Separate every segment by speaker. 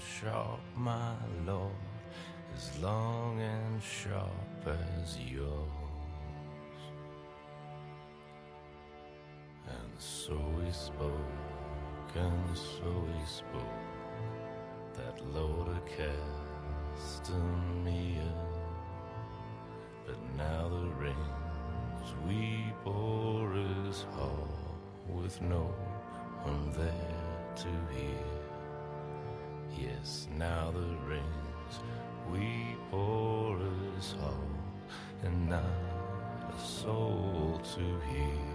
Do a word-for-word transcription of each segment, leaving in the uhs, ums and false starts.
Speaker 1: sharp, my lord, as long and sharp as yours. And so he spoke, and so he spoke, that Lord of Castamere. But now the rains weep o'er his hall, with no one there to hear. Yes, now the rains weep o'er his hall, and not a soul to hear.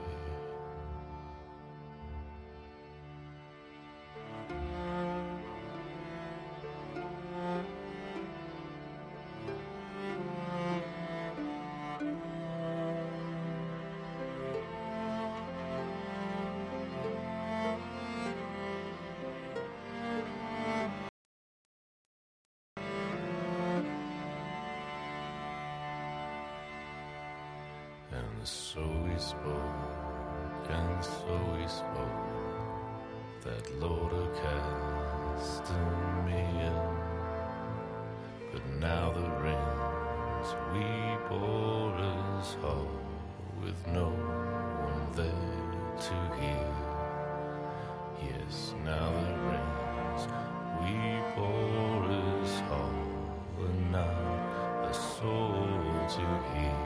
Speaker 1: And so he spoke, and so he spoke, that Lord of Castamere. But now the rains weep o'er his hall, with no one there to hear. Yes, now the rains weep o'er his hall, and not a soul to hear.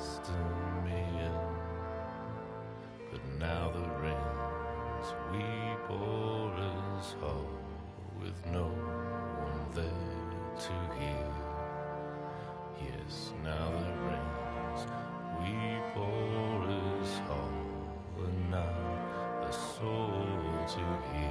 Speaker 1: casting me in. But now the rains weep o'er us all, with no one there to hear. Yes, now the rains weep o'er us all, and not a soul to hear.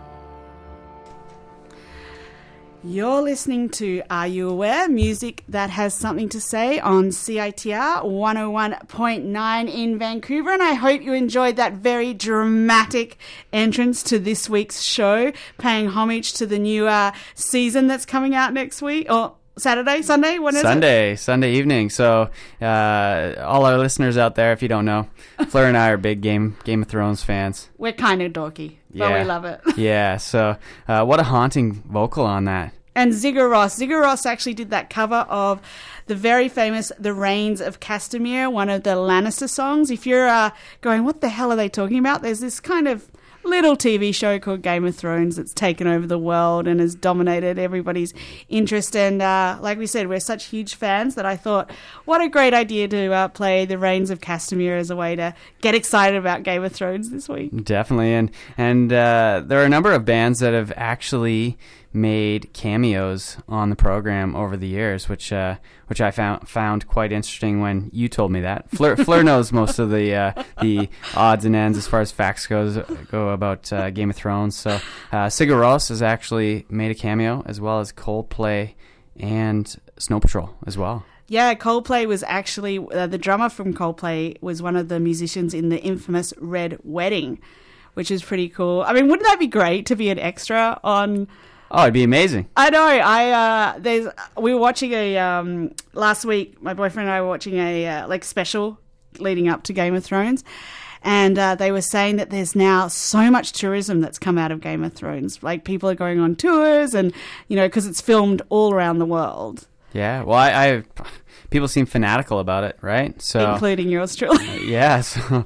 Speaker 2: You're listening to Are You Aware? Music that has something to say on C I T R one oh one point nine in Vancouver, and I hope you enjoyed that very dramatic entrance to this week's show, paying homage to the new uh, season that's coming out next week, or Saturday, Sunday, when is
Speaker 3: Sunday,
Speaker 2: it?
Speaker 3: Sunday evening. So uh, all our listeners out there, if you don't know, Fleur and I are big Game Game of Thrones fans.
Speaker 2: We're kind of dorky, but
Speaker 3: Yeah.
Speaker 2: we love it.
Speaker 3: Yeah, so uh, what a haunting vocal on that.
Speaker 2: And Ziggo Ross. Ziggo Ross actually did that cover of the very famous The Rains of Castamere, one of the Lannister songs. If you're uh, going, what the hell are they talking about? There's this kind of little T V show called Game of Thrones that's taken over the world and has dominated everybody's interest. And uh, like we said, we're such huge fans that I thought, what a great idea to uh, play The Rains of Castamere as a way to get excited about Game of Thrones this week.
Speaker 3: Definitely. And, and uh, there are a number of bands that have actually made cameos on the program over the years, which uh, which I found found quite interesting when you told me that. Fleur, Fleur knows most of the uh, the odds and ends as far as facts goes go about uh, Game of Thrones. So uh, Sigur Rós has actually made a cameo, as well as Coldplay and Snow Patrol as well.
Speaker 2: Yeah, Coldplay was actually, uh, the drummer from Coldplay was one of the musicians in the infamous Red Wedding, which is pretty cool. I mean, wouldn't that be great to be an extra on...
Speaker 3: Oh, it'd be amazing.
Speaker 2: I know. I uh, there's we were watching a um, last week. My boyfriend and I were watching a uh, like special leading up to Game of Thrones, and uh, they were saying that there's now so much tourism that's come out of Game of Thrones. Like people are going on tours, and you know, because it's filmed all around the world.
Speaker 3: Yeah. Well, I, I people seem fanatical about it, right? So
Speaker 2: including yours truly.
Speaker 3: Yeah, so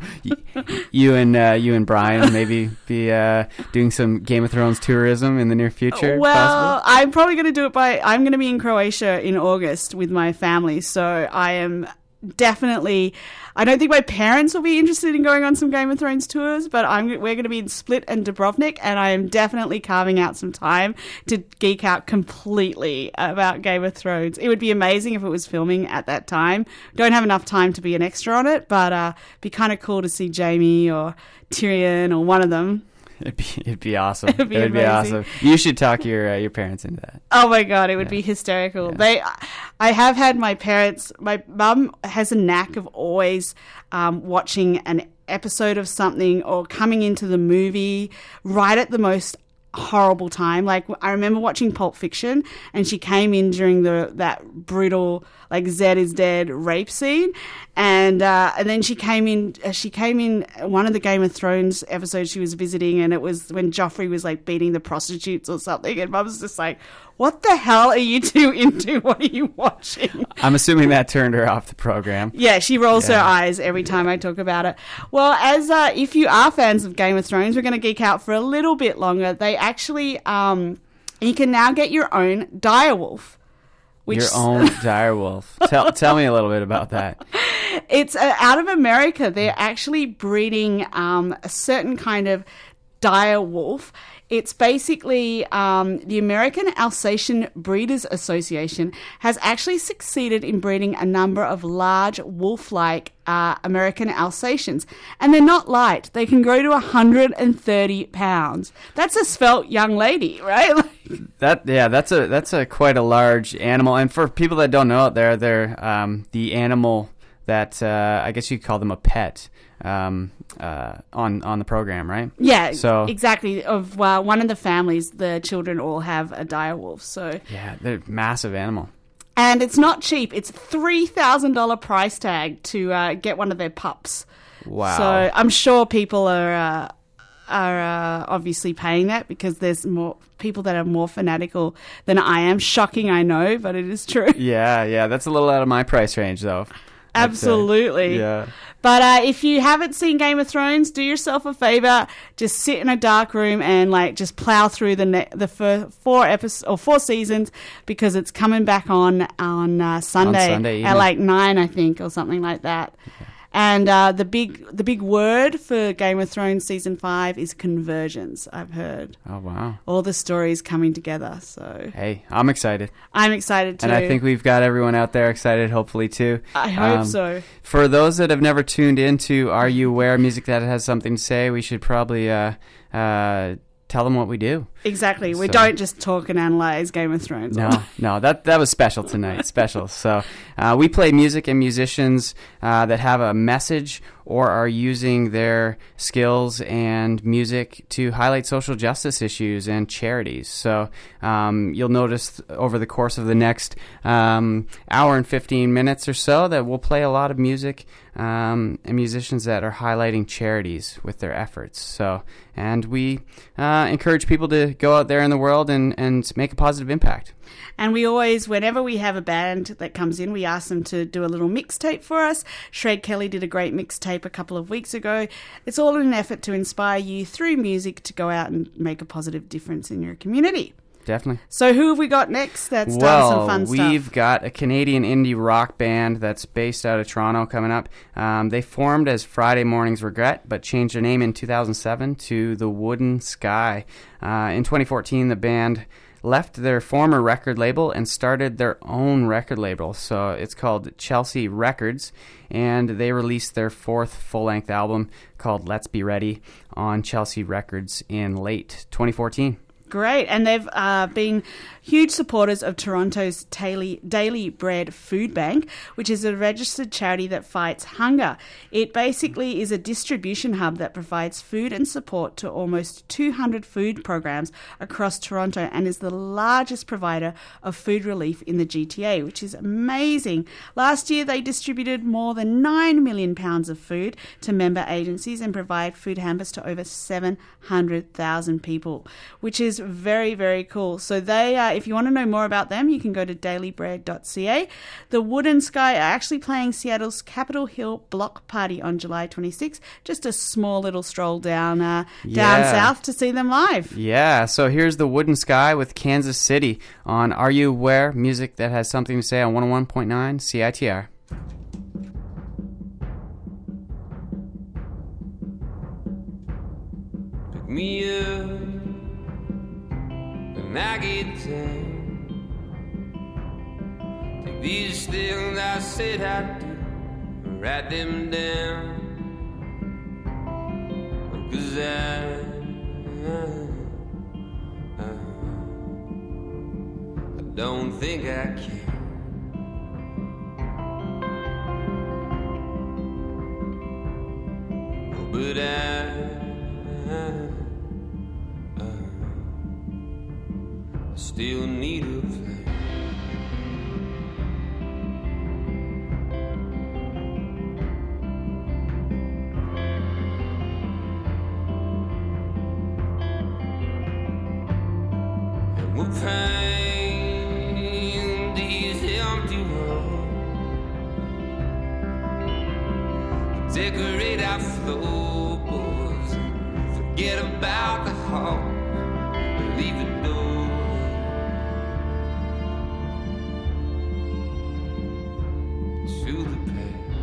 Speaker 3: you and uh, you and Brian maybe be uh, doing some Game of Thrones tourism in the near future.
Speaker 2: Well,
Speaker 3: possibly?
Speaker 2: I'm probably going to do it by. I'm going to be in Croatia in August with my family, so I am definitely. I don't think my parents will be interested in going on some Game of Thrones tours, but I'm we're going to be in Split and Dubrovnik, and I am definitely carving out some time to geek out completely about Game of Thrones. It would be amazing if it was filming at that time. Don't have enough time to be an extra on it, but uh, be kind of cool to see Jaime or Tyrion or one of them.
Speaker 3: It'd be it'd be awesome.
Speaker 2: It'd be
Speaker 3: it'd be
Speaker 2: amazing.
Speaker 3: awesome. You should talk your uh, your parents into that.
Speaker 2: Oh my god, it would
Speaker 3: Yeah.
Speaker 2: be hysterical.
Speaker 3: Yeah.
Speaker 2: They, I have had my parents. My mum has a knack of always um, watching an episode of something or coming into the movie right at the most horrible time. Like I remember watching Pulp Fiction, and she came in during the that brutal like Zed is dead rape scene, and uh, and then she came in. Uh, she came in one of the Game of Thrones episodes she was visiting, and it was when Joffrey was like beating the prostitutes or something, and Mum's just like, "What the hell are you two into? What are you watching?"
Speaker 3: I'm assuming that turned her off the program.
Speaker 2: Yeah, she rolls her
Speaker 3: Yeah.
Speaker 2: eyes every time I talk about it. Well, as uh, if you are fans of Game of Thrones, we're going to geek out for a little bit longer. They actually, um, you can now get your own direwolf. Which,
Speaker 3: Your own direwolf. Tell tell me a little bit about that.
Speaker 2: It's uh, out of America. They're actually breeding um, a certain kind of dire wolf. It's basically um, the American Alsatian Breeders Association has actually succeeded in breeding a number of large wolf-like uh, American Alsatians. And they're not light. They can grow to one hundred thirty pounds. That's a svelte young lady, right?
Speaker 3: That yeah, that's a that's a quite a large animal. And for people that don't know out there, they're um, the animal that uh, I guess you could call them a pet. Um, uh, on on the program, right?
Speaker 2: Yeah,
Speaker 3: So
Speaker 2: exactly. Of uh, one of the families, the children all have a direwolf. So,
Speaker 3: yeah, they're a massive animal.
Speaker 2: and it's not cheap. It's three thousand dollar price tag to uh, get one of their pups.
Speaker 3: Wow.
Speaker 2: So I'm sure people are uh, are uh, obviously paying that because there's more people that are more fanatical than I am. Shocking, I know, but it is true.
Speaker 3: Yeah, yeah, that's a little out of my price range, though.
Speaker 2: Absolutely.
Speaker 3: Yeah.
Speaker 2: But uh, if you haven't seen Game of Thrones, do yourself a favor. Just sit in a dark room and like just plow through the ne- the fir- four episodes or four seasons because it's coming back on on uh, Sunday,
Speaker 3: On Sunday
Speaker 2: at
Speaker 3: evening.
Speaker 2: like nine, I think, or something like that. And uh, the big the big word for Game of Thrones season five is conversions. I've heard
Speaker 3: Oh, wow.
Speaker 2: all the stories coming together. So
Speaker 3: Hey, I'm excited.
Speaker 2: I'm excited too.
Speaker 3: And I think we've got everyone out there excited, hopefully, too.
Speaker 2: I hope
Speaker 3: Um,
Speaker 2: so.
Speaker 3: For those that have never tuned into Are You Aware? Music that has something to say, we should probably uh, uh, tell them what we do.
Speaker 2: Exactly. We
Speaker 3: so-
Speaker 2: don't just talk and analyze Game of Thrones.
Speaker 3: No, no, that that was special tonight. Special. So uh, we play music and musicians uh, that have a message or are using their skills and music to highlight social justice issues and charities. So um, you'll notice over the course of the next um, hour and fifteen minutes or so that we'll play a lot of music um, and musicians that are highlighting charities with their efforts. So, and we uh, encourage people to go out there in the world and, and make a positive impact.
Speaker 2: And we always, whenever we have a band that comes in, we ask them to do a little mixtape for us. Shred Kelly did a great mixtape a couple of weeks ago. It's all in an effort to inspire you through music to go out and make a positive difference in your community.
Speaker 3: Definitely.
Speaker 2: So who have we got next that's done
Speaker 3: Well,
Speaker 2: some fun stuff?
Speaker 3: we've got a Canadian indie rock band that's based out of Toronto coming up. Um, they formed as Friday Morning's Regret, but changed their name in two thousand seven to The Wooden Sky. Uh, in twenty fourteen, the band left their former record label and started their own record label. So it's called Chelsea Records, and they released their fourth full-length album called Let's Be Ready on Chelsea Records in late twenty fourteen.
Speaker 2: Great. And they've uh, been huge supporters of Toronto's Daily, Daily Bread Food Bank, which is a registered charity that fights hunger. It basically is a distribution hub that provides food and support to almost two hundred food programs across Toronto and is the largest provider of food relief in the G T A, which is amazing. Last year, they distributed more than nine million pounds of food to member agencies and provide food hampers to over seven hundred thousand people, which is very, very cool. So they, uh, if you want to know more about them, you can go to daily bread dot c a. The Wooden Sky are actually playing Seattle's Capitol Hill Block Party on July twenty-sixth. Just a small little stroll down uh, down
Speaker 3: Yeah.
Speaker 2: south to see them live.
Speaker 3: Yeah, so here's The Wooden Sky with Kansas City on Are You Aware? Music that has something to say on one oh one point nine C I T R.
Speaker 4: Pick me up when I get down. Take these things I said I'd do and write them down. 'Cause I, I, I don't think I can. But I, I, I still need a plan. And we'll paint these empty walls, decorate our floorboards, forget about the hall, leave the door to the past.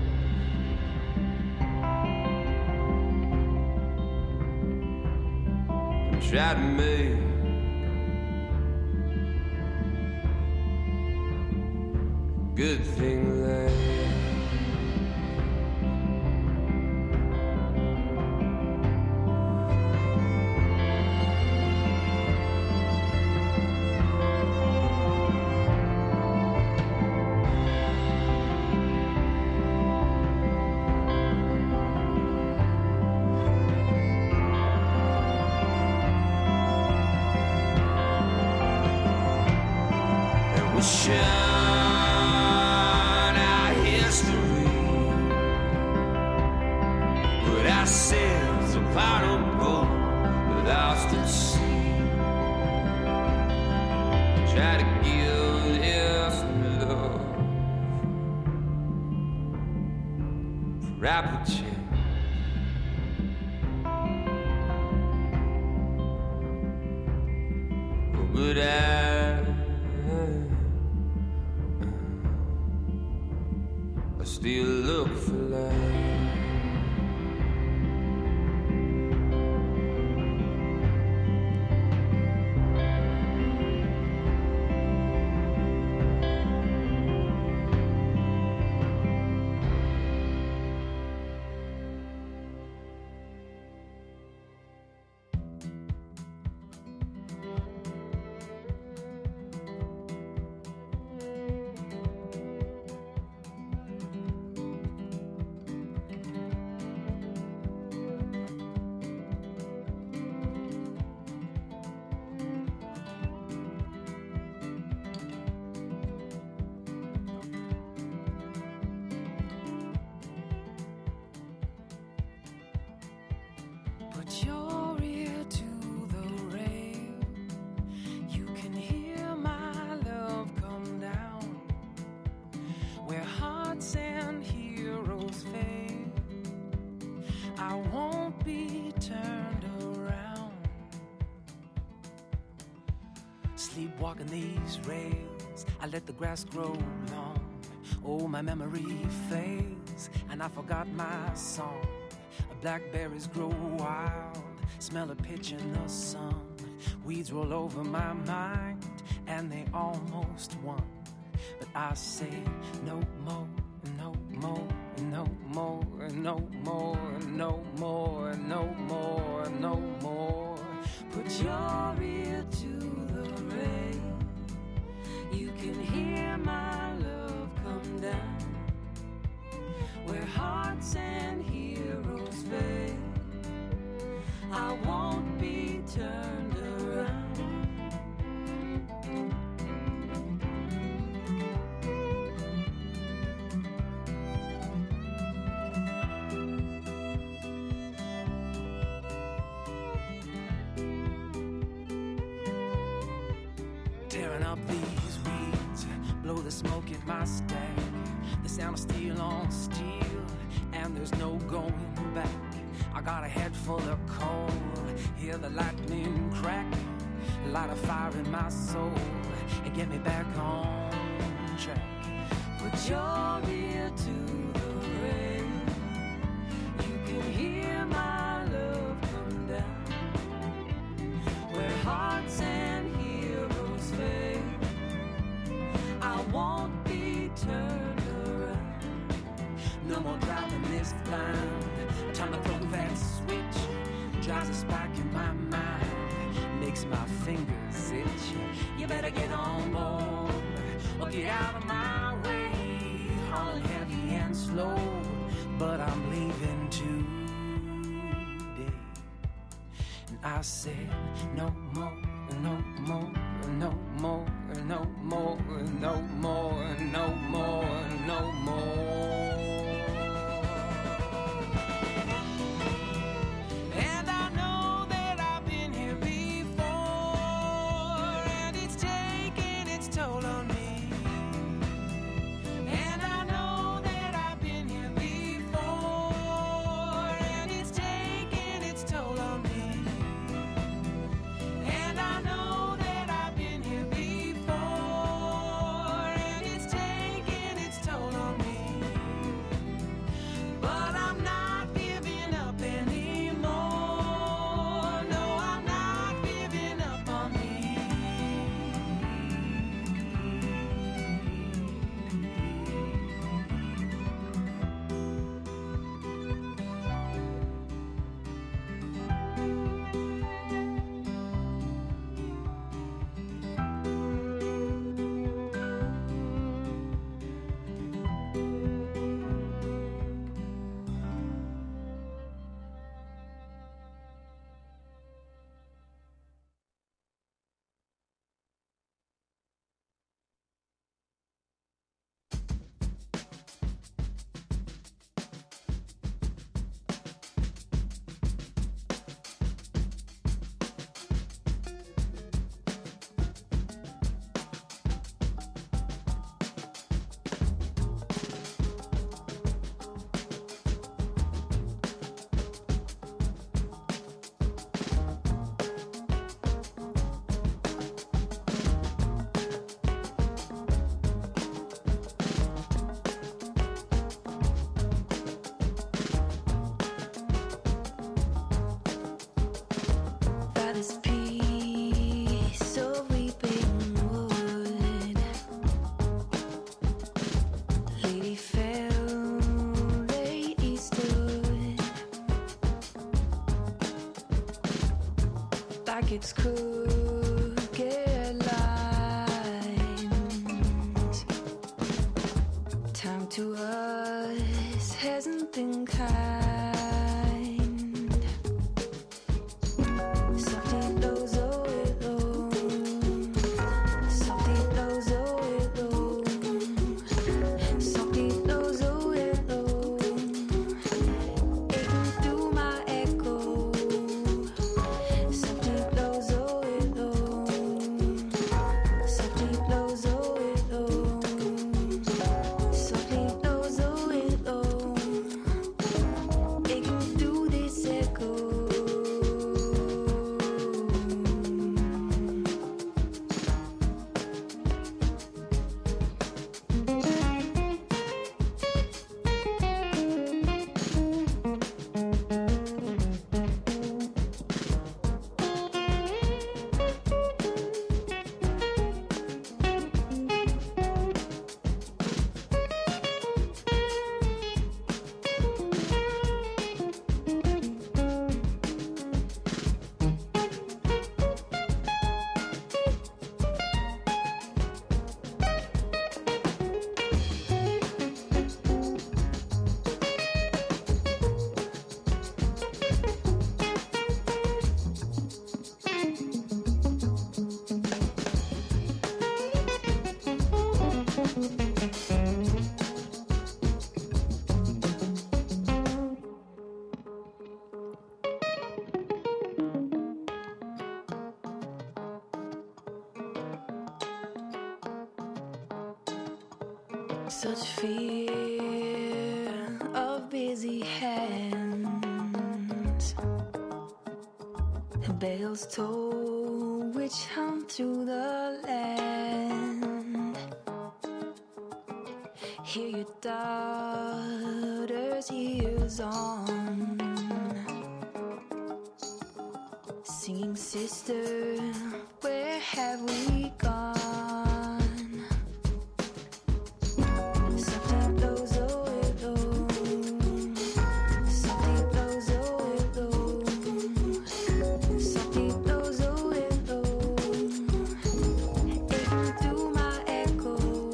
Speaker 4: And try to make good thing last. And we'll shine our history, put ourselves upon a boat lost at sea. Try to give this love rapid check. But I, I still look for life.
Speaker 5: Put your ear to the rail. You can hear my love come down. Where hearts and heroes fail, I won't be turned around. Sleepwalking these rails, I let the grass grow long. Oh, my memory fades, and I forgot my song. Blackberries grow wild, smell a pitch in the sun. Weeds roll over my mind, and they almost won. But I say no more, no more, no more, no more, no more, no more, no more. Put your ear to the rail. You can hear my love come down. Where hearts and heroes fail, I won't be turned around. Tearing up these weeds, blow the smoke in my stack. The sound of steel on steel, and there's no going back. I got a head full of coal, hear the lightning crack, light a fire in my soul, and get me back on track. Put your ear to the rail. You can hear my love come down. Where hearts and heroes fail, I won't be turned around. No more driving this blind. Time to throw that switch. Drives a spark in my mind, makes my fingers itch. You better get on board or get out of my way. Hauling heavy and slow, but I'm leaving today. And I said no more, no more, no more, no more, no more, no more, no more.
Speaker 6: like it's crooked lines. Time to us hasn't been kind. Softly blows away low. Softly blows away low. Softly blows away low. Aching through my echo. Softly blows away low. Softly blows away low. Softly blows away low. Aching through this echo. Such fear of busy hands. Bells toll which hum through the land. Hear your daughter's ears on, singing, sister, where have we gone? Softly blows away low. Softly blows away low. Softly blows away low. Aching through my echo.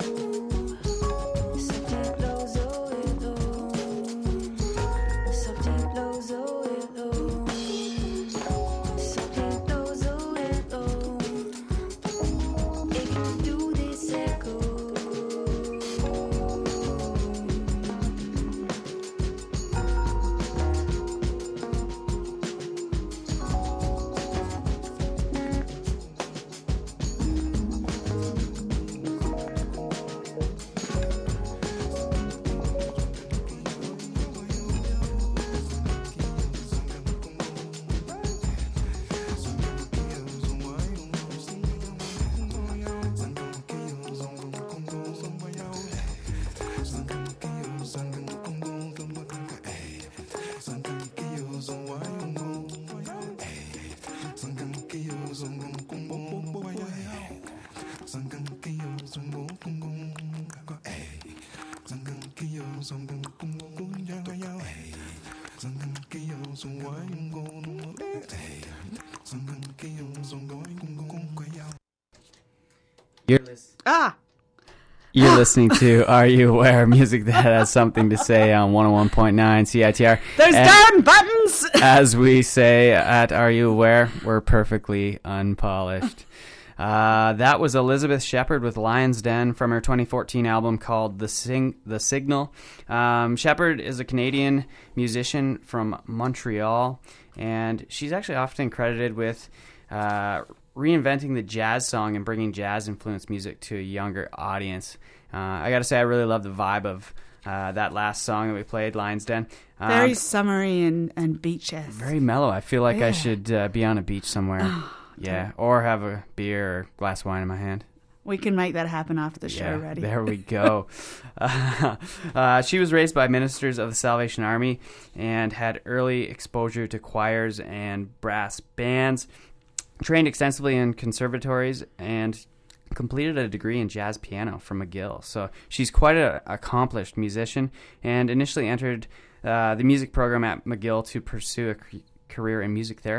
Speaker 6: Softly blows away low. Softly blows away low. Softly blows away low. Aching through this echo.
Speaker 3: You're, lis-
Speaker 2: Ah,
Speaker 3: you're listening to Are You Aware? Music that has something to say on one oh one point nine C I T R.
Speaker 2: those
Speaker 3: And
Speaker 2: darn buttons!
Speaker 3: as we say at Are You Aware? We're perfectly unpolished. Uh, that was Elizabeth Shepherd with Lion's Den from her twenty fourteen album called The Sing- The Signal. Um, Shepherd is a Canadian musician from Montreal, and she's actually often credited with uh, reinventing the jazz song and bringing jazz-influenced music to a younger audience. Uh, I gotta say, I really love the vibe of uh, that last song that we played, Lion's Den. Um,
Speaker 2: Very summery and, and beach-esque.
Speaker 3: very mellow. I feel like
Speaker 2: Yeah.
Speaker 3: I should uh, be on a beach somewhere. Yeah, or have a beer or glass of wine in my hand.
Speaker 2: We can make that happen after the show,
Speaker 3: Yeah,
Speaker 2: ready?
Speaker 3: there we go. uh, uh, she was raised by ministers of the Salvation Army and had early exposure to choirs and brass bands, trained extensively in conservatories, and completed a degree in jazz piano from McGill. So she's quite an accomplished musician, and initially entered uh, the music program at McGill to pursue a c- career in music therapy.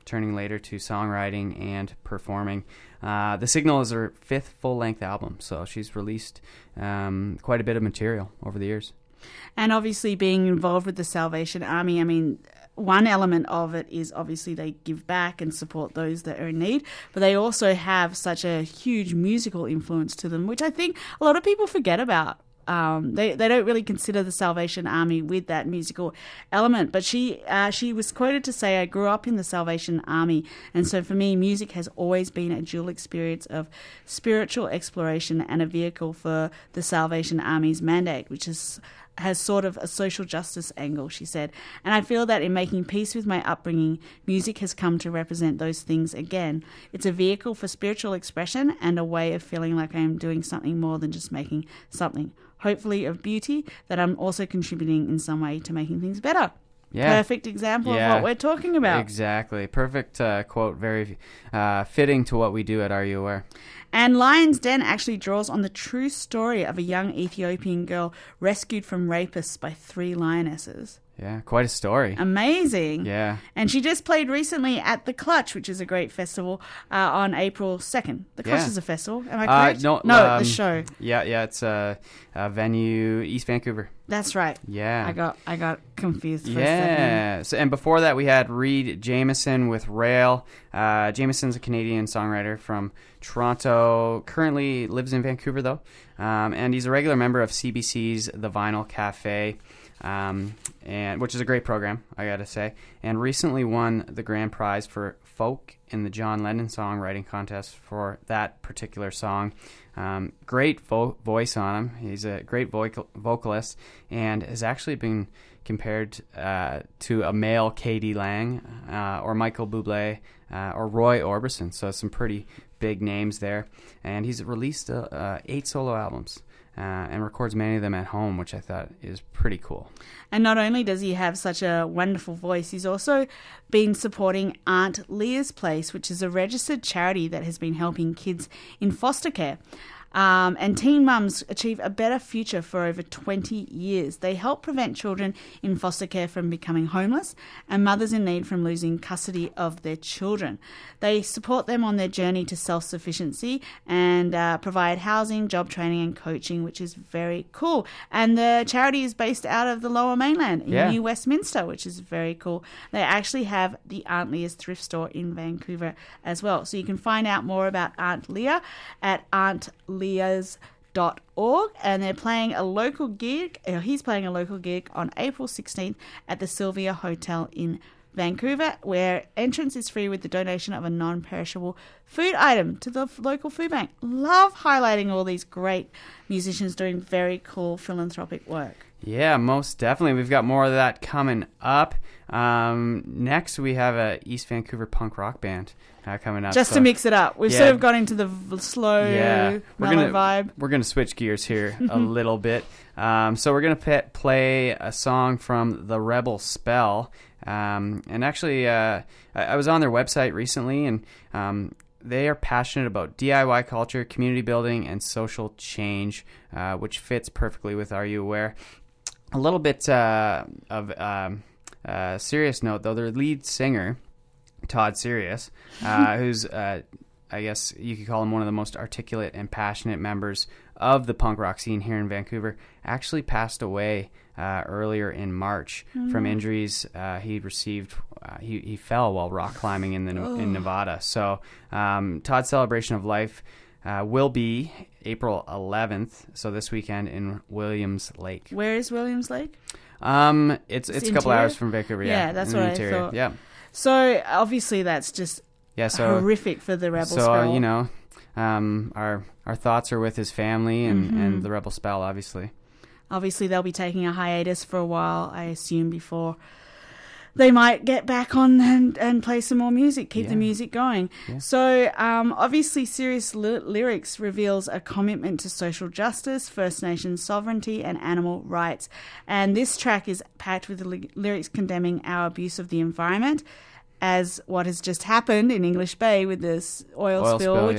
Speaker 3: turning later to songwriting and performing. Uh, The Signal is her fifth full-length album, so she's released um, quite a bit of material over the years.
Speaker 2: And obviously being involved with the Salvation Army, I mean, one element of it is obviously they give back and support those that are in need, but they also have such a huge musical influence to them, which I think a lot of people forget about. Um, they they don't really consider the Salvation Army with that musical element. But she uh, she was quoted to say, "I grew up in the Salvation Army, and so for me, music has always been a dual experience of spiritual exploration and a vehicle for the Salvation Army's mandate, which is." has sort of a social justice angle," she said. "And I feel that in making peace with my upbringing, music has come to represent those things again. It's a vehicle for spiritual expression and a way of feeling like I am doing something more than just making something, hopefully of beauty, that I'm also contributing in some way to making things better."
Speaker 3: Yeah.
Speaker 2: Perfect example
Speaker 3: Yeah.
Speaker 2: of what we're talking about.
Speaker 3: Exactly. Perfect uh, quote. Very uh, fitting to what we do at Are You Aware?
Speaker 2: And Lion's Den actually draws on the true story of a young Ethiopian girl rescued from rapists by three lionesses.
Speaker 3: Yeah, quite a story.
Speaker 2: Amazing.
Speaker 3: Yeah.
Speaker 2: And she just played recently at The Clutch, which is a great festival, uh, on April second. The Clutch
Speaker 3: Yeah.
Speaker 2: is a festival, am I
Speaker 3: Uh,
Speaker 2: correct?
Speaker 3: no,
Speaker 2: no
Speaker 3: um,
Speaker 2: the show.
Speaker 3: Yeah, yeah, it's a, a venue, East Vancouver.
Speaker 2: That's right.
Speaker 3: Yeah.
Speaker 2: I got I got confused for a second.
Speaker 3: Yeah. So, and before that, we had Reed Jameson with Rail. Uh, Jameson's a Canadian songwriter from Toronto. Currently lives in Vancouver, though. Um, and he's a regular member of C B C's The Vinyl Cafe, um, and which is a great program, I got to say. And recently won the grand prize for folk in the John Lennon songwriting contest for that particular song. Um, great vo- voice on him. He's a great vocal- vocalist and has actually been compared uh, to a male K D Lang uh, or Michael Bublé uh, or Roy Orbison. So some pretty big names there. And he's released uh, uh, eight solo albums uh, and records many of them at home, which I thought is pretty cool.
Speaker 2: And not only does he have such a wonderful voice, he's also been supporting Aunt Leah's Place, which is a registered charity that has been helping kids in foster care. Um, and teen mums achieve a better future for over twenty years. They help prevent children in foster care from becoming homeless and mothers in need from losing custody of their children. They support them on their journey to self-sufficiency and uh, provide housing, job training and coaching, which is very cool. And the charity is based out of the Lower Mainland in
Speaker 3: Yeah.
Speaker 2: New Westminster, which is very cool. They actually have the Aunt Leah's thrift store in Vancouver as well. So you can find out more about Aunt Leah at aunt leahs dot org, and they're playing a local gig, or he's playing a local gig on April sixteenth at the Sylvia Hotel in Vancouver, where entrance is free with the donation of a non-perishable food item to the local food bank. Love highlighting all these great musicians doing very cool philanthropic work.
Speaker 3: Yeah, most definitely. We've got more of that coming up. Um, next, we have a East Vancouver punk rock band uh, coming up.
Speaker 2: Just
Speaker 3: so-
Speaker 2: to mix it up. We've
Speaker 3: Yeah.
Speaker 2: sort of got into the v- slow,
Speaker 3: Yeah, we're
Speaker 2: mellow
Speaker 3: gonna
Speaker 2: vibe.
Speaker 3: we're gonna switch gears here a little bit. Um, so we're gonna pe- play a song from the Rebel Spell, um, and actually, uh, I-, I was on their website recently, and um, they are passionate about D I Y culture, community building, and social change, uh, which fits perfectly with Are You Aware? A little bit uh, of um, uh, serious note, though. Their lead singer, Todd Sirius, uh, who's, uh, I guess you could call him one of the most articulate and passionate members of the punk rock scene here in Vancouver, actually passed away uh, earlier in March from injuries uh, he received. Uh, he, he fell while rock climbing in the in Nevada. So um, Todd's celebration of life Uh, will be April eleventh, so this weekend in Williams Lake.
Speaker 2: Where is Williams Lake?
Speaker 3: Um, it's it's,
Speaker 2: It's
Speaker 3: a couple
Speaker 2: interior?
Speaker 3: hours from Vancouver. Yeah,
Speaker 2: Yeah, that's
Speaker 3: in the
Speaker 2: what I
Speaker 3: interior.
Speaker 2: thought.
Speaker 3: Yeah,
Speaker 2: So obviously that's just
Speaker 3: yeah. So
Speaker 2: horrific for the Rebel
Speaker 3: so
Speaker 2: Spell.
Speaker 3: uh, you know, um, our our thoughts are with his family and,
Speaker 2: Mm-hmm.
Speaker 3: and the Rebel Spell, obviously.
Speaker 2: Obviously they'll be taking a hiatus for a while, I assume, before they might get back on and, and play some more music, keep the
Speaker 3: Yeah.
Speaker 2: music going.
Speaker 3: Yeah.
Speaker 2: So um, obviously Serious Ly- Lyrics reveals a commitment to social justice, First Nations sovereignty and animal rights. And this track is packed with the ly- lyrics condemning our abuse of the environment, as what has just happened in English Bay with this oil,
Speaker 3: Oil
Speaker 2: spill,
Speaker 3: spill,
Speaker 2: which
Speaker 3: yeah.
Speaker 2: is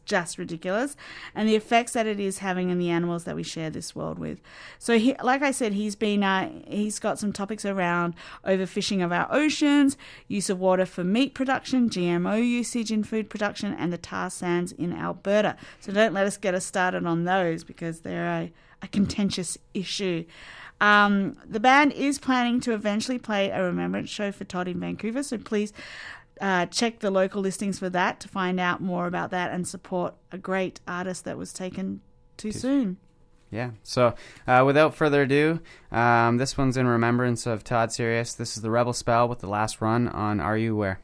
Speaker 2: just ridiculous, and the effects that it is having on the animals that we share this world with. So, he, like I said, he's been uh, he's got some topics around overfishing of our oceans, use of water for meat production, G M O usage in food production, and the tar sands in Alberta. So don't let us get us started on those because they're a, a contentious issue. Um, the band is planning to eventually play a remembrance show for Todd in Vancouver, so please uh, check the local listings for that to find out more about that and support a great artist that was taken too soon.
Speaker 3: Yeah. So uh, without further ado, um, this one's in remembrance of Todd Sirius. This is the Rebel Spell with the last run on Are You Aware?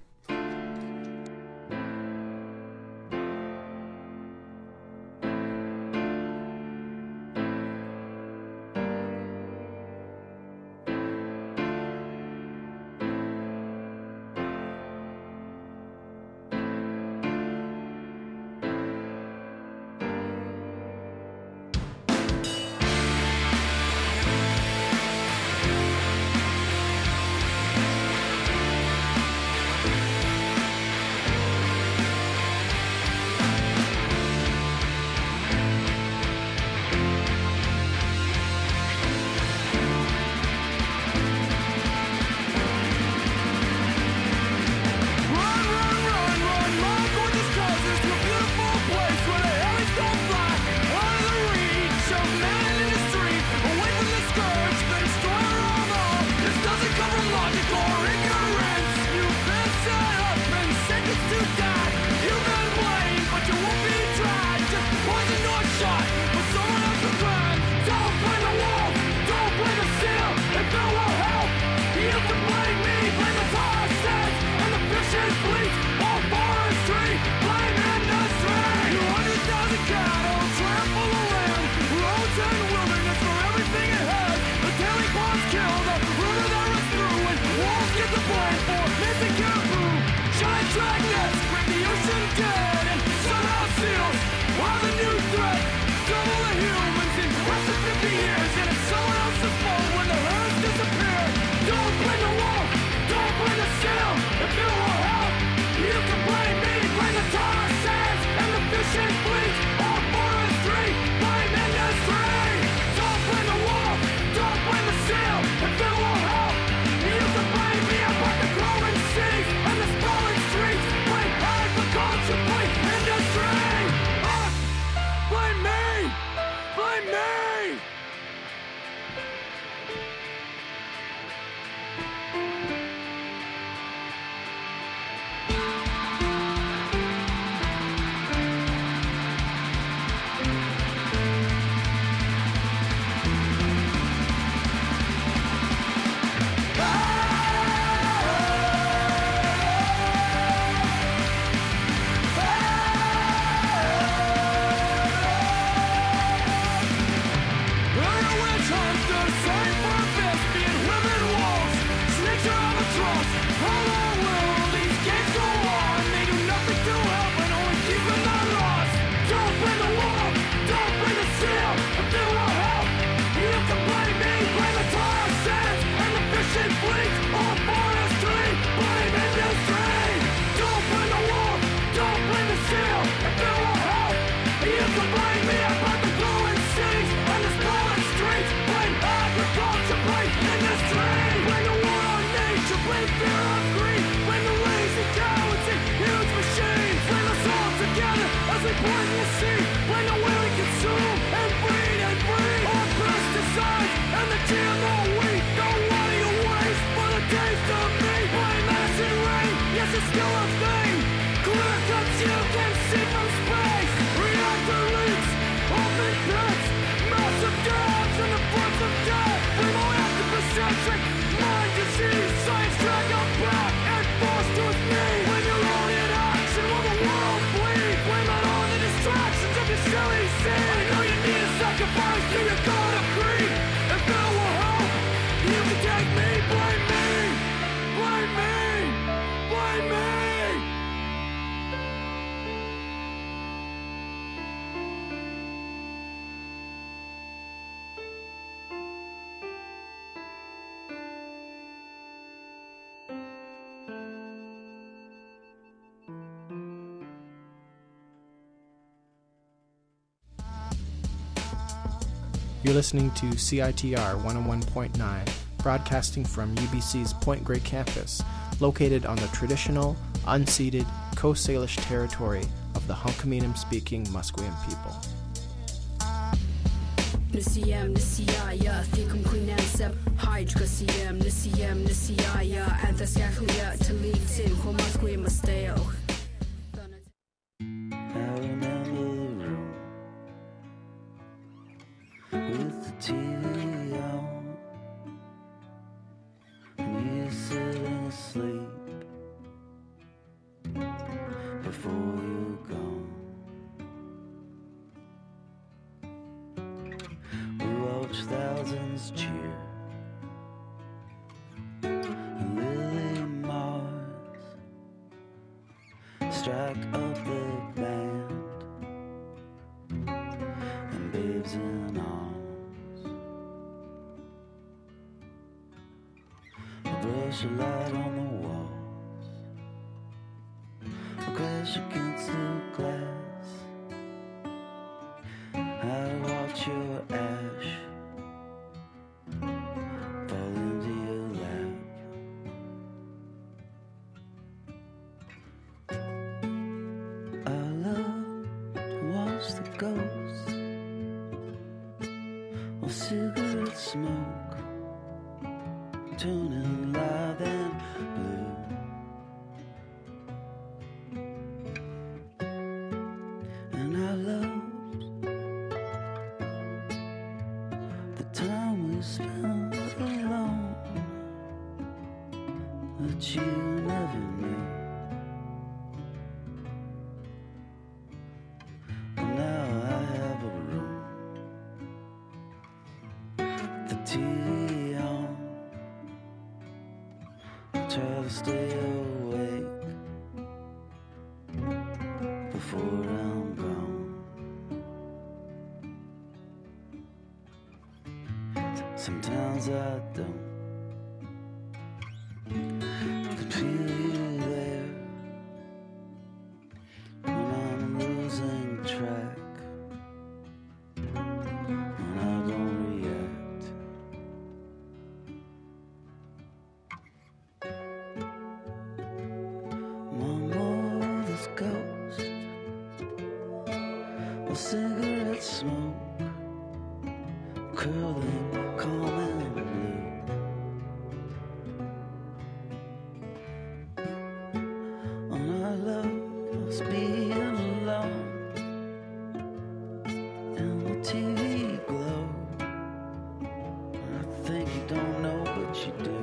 Speaker 5: Streets and the sprawling streets.
Speaker 7: You're listening to C I T R one oh one point nine, broadcasting from U B C's Point Grey campus, located on the traditional, unceded Coast Salish territory of the Hunkaminam-speaking Musqueam people.
Speaker 8: Nisiyam nisiyaya thikum kuinansep hydra siyam nisiyam nisiyaya antasyaklia talitin homasque masteo.
Speaker 9: I remember the room with the T V on, and you sitting asleep before you're gone. We watch thousands cheer, and Lily Mars strike up the band, and babes in arms. I brush a light on the walls, I crash against the glass. I watch your ash fall into your lap. I love to watch the ghosts of cigarette smoke turning live and blue. And I loved the time we spent alone that you never knew. And now I have a room, the T V on, I try to stay awake before I'm gone. Sometimes I don't can feel you there when I'm losing track, when I don't react. My mother's ghost of cigarette smoke curling, calm and blue. And I love being alone in the T V glow. I think you don't know, but you do.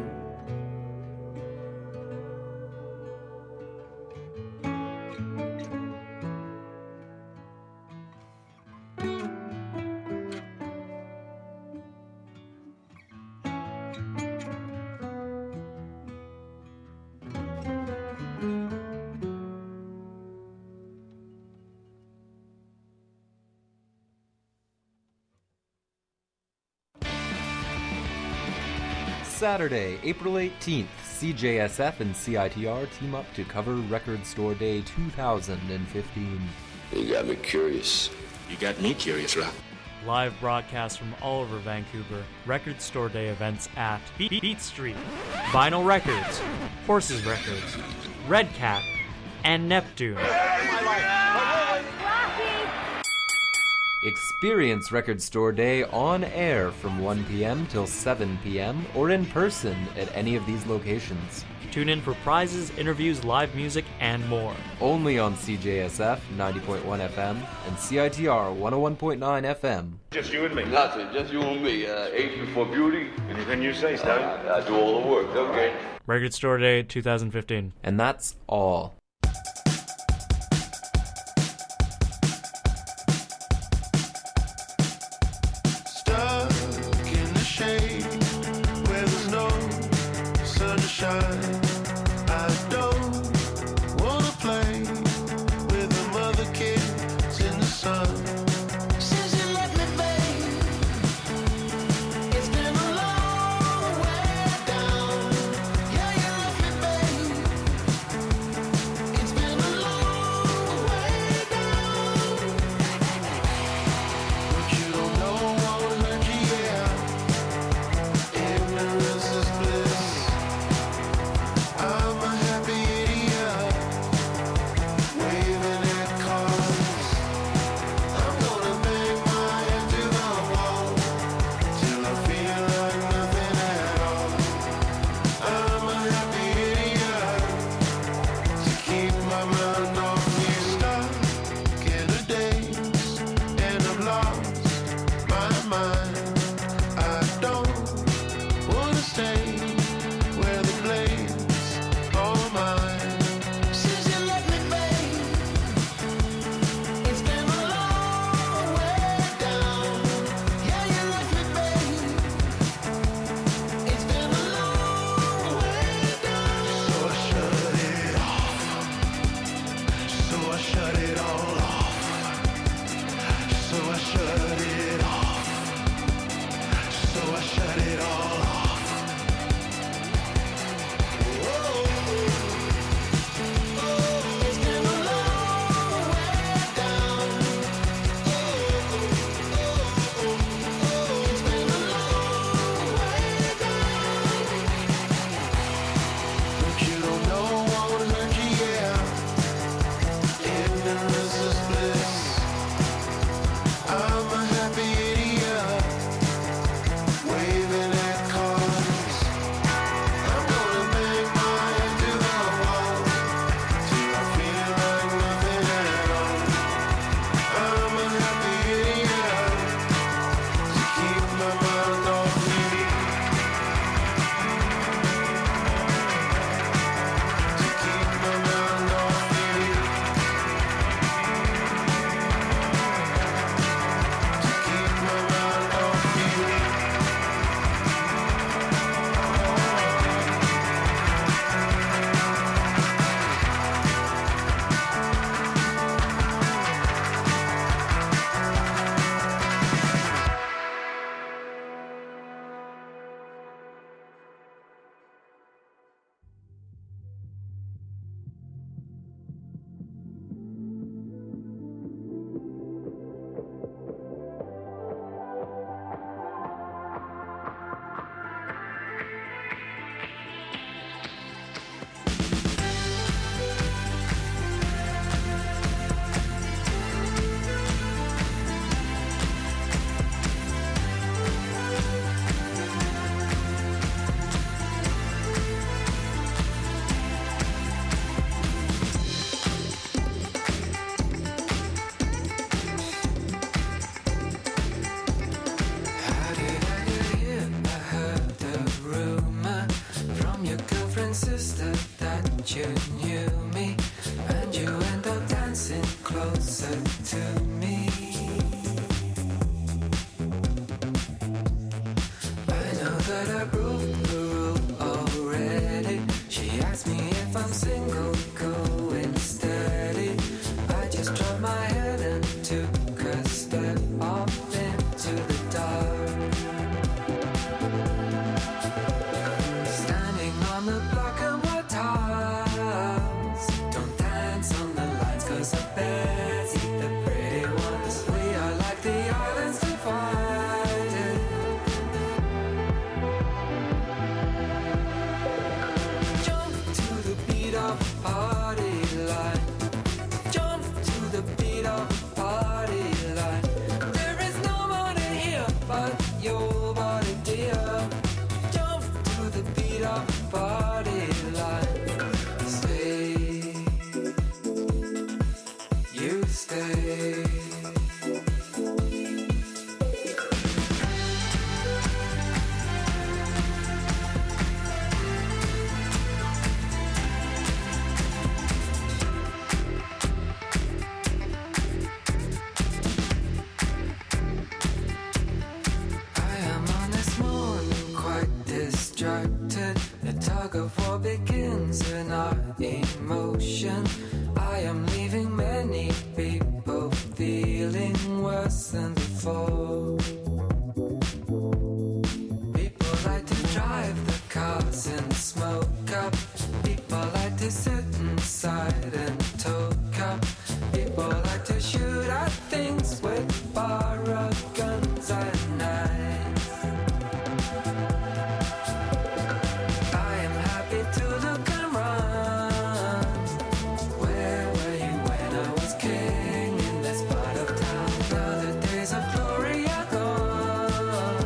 Speaker 10: Saturday, April eighteenth, C J S F and C I T R team up to cover Record Store Day two thousand fifteen.
Speaker 11: You got me curious. You got me curious, Rob.
Speaker 12: Live broadcasts from all over Vancouver. Record Store Day events at Beat, Beat Street, Vinyl Records, Horses Records, Red Cat, and Neptune.
Speaker 10: Experience Record Store Day on air from one p.m. till seven p.m. or in person at any of these locations.
Speaker 12: Tune in for prizes, interviews, live music, and more.
Speaker 10: Only on C J S F ninety point one F M and C I T R one oh one point nine F M.
Speaker 11: Just you and me. Nothing, just you and me. Uh, age before beauty. Anything you say, Stan. Uh, I do all the work, okay?
Speaker 12: Record Store Day twenty fifteen.
Speaker 10: And that's all.
Speaker 9: But you don't know what hurt you.
Speaker 5: sister that you knew me, and you end up dancing closer to me. I know that I broke the rule already. She asked me if I'm single, going steady. I just dropped my head and took a step off into the dark. Standing on the black and white tiles, don't dance on the lines 'cause I bet see the pretty ones. We are like the islands divided. Jump to the beat of a party line. Jump to the beat of a party line. There is no one in here but your body, dear. Jump to the beat of a party line. Stay, you stay. I am on this morning quite distracted. The tug of war begins in our emotion. I am leaving many people feeling worse than before. People like to drive the cars and smoke up. People like to sit inside and talk up. People like to shoot at things with borrowed guns and knives. I am happy to look and run. Where were you when I was king in this part of town? Now the days of glory are gone.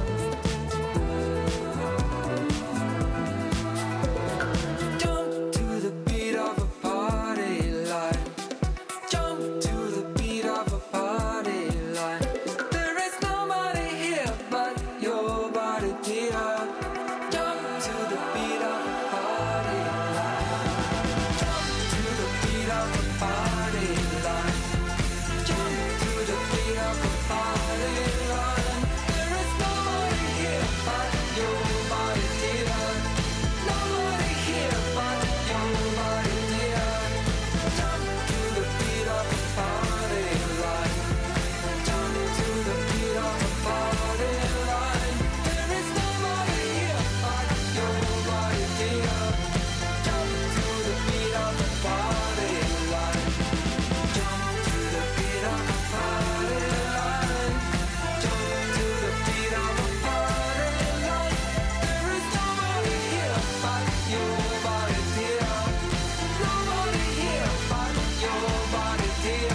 Speaker 5: Jump to the beat of a party line. Jump to the beat of a party line. There is nobody here but your body, dear. Jump to the beat of a party line. Jump to the beat of a party line. Jump to the beat of a party line. There is nobody here but your body, dear. Nobody here but your body, dear. Jump to the beat of a party line. Jump to the beat of a party line. There is nobody here but your body, dear. Jump to the beat of a party line. Jump to the beat of a party line. Jump to the beat of a party line. There is nobody here but your body, dear. Nobody here but your body, dear.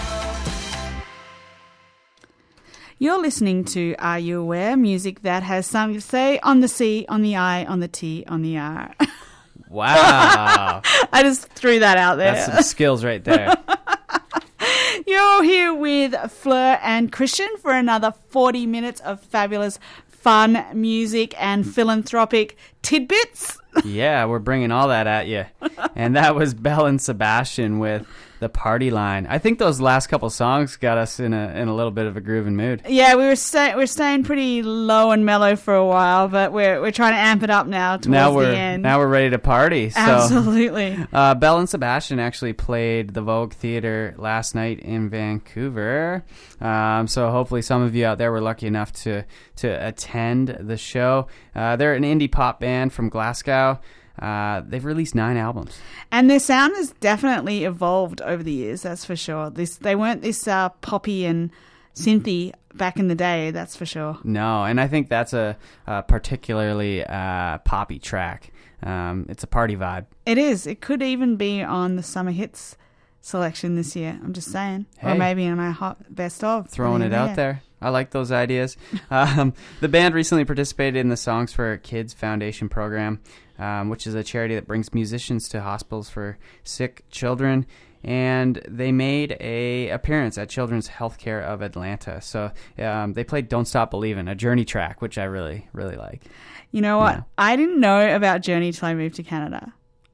Speaker 2: You're listening to Are You Aware? Music that has something to say on the C, on the I, on the T, on the R.
Speaker 3: Wow.
Speaker 2: I just threw that out there.
Speaker 3: That's some skills right there.
Speaker 2: You're here with Fleur and Christian for another forty minutes of fabulous fun music and philanthropic tidbits.
Speaker 3: Yeah, we're bringing all that at you. And that was Belle and Sebastian with The Party Line. I think those last couple songs got us in a in a little bit of a grooving mood.
Speaker 2: Yeah, we were stay- we're staying pretty low and mellow for a while, but we're we're trying to amp it up now towards
Speaker 3: now we're
Speaker 2: the end.
Speaker 3: now we're ready to party. So,
Speaker 2: Absolutely.
Speaker 3: Uh, Belle and Sebastian actually played the Vogue Theatre last night in Vancouver. Um, so hopefully some of you out there were lucky enough to to attend the show. Uh, they're an indie pop band from Glasgow. Uh, they've released nine albums.
Speaker 2: And their sound has definitely evolved over the years, that's for sure. This They weren't this uh, poppy and synthy back in the day, that's for sure.
Speaker 3: No, and I think that's a, a particularly uh, poppy track. Um, it's a party vibe.
Speaker 2: It is. It could even be on the Summer Hits selection this year, I'm just saying.
Speaker 3: Hey.
Speaker 2: Or maybe on our hot best of.
Speaker 3: Throwing it out there. I like those ideas. um, the band recently participated in the Songs for Kids Foundation program, um, which is a charity that brings musicians to hospitals for sick children. And they made a appearance at Children's Healthcare of Atlanta. So um, they played Don't Stop Believin', a Journey track, which I really, really like.
Speaker 2: You know what?
Speaker 3: Yeah.
Speaker 2: I didn't know about Journey till I moved to Canada.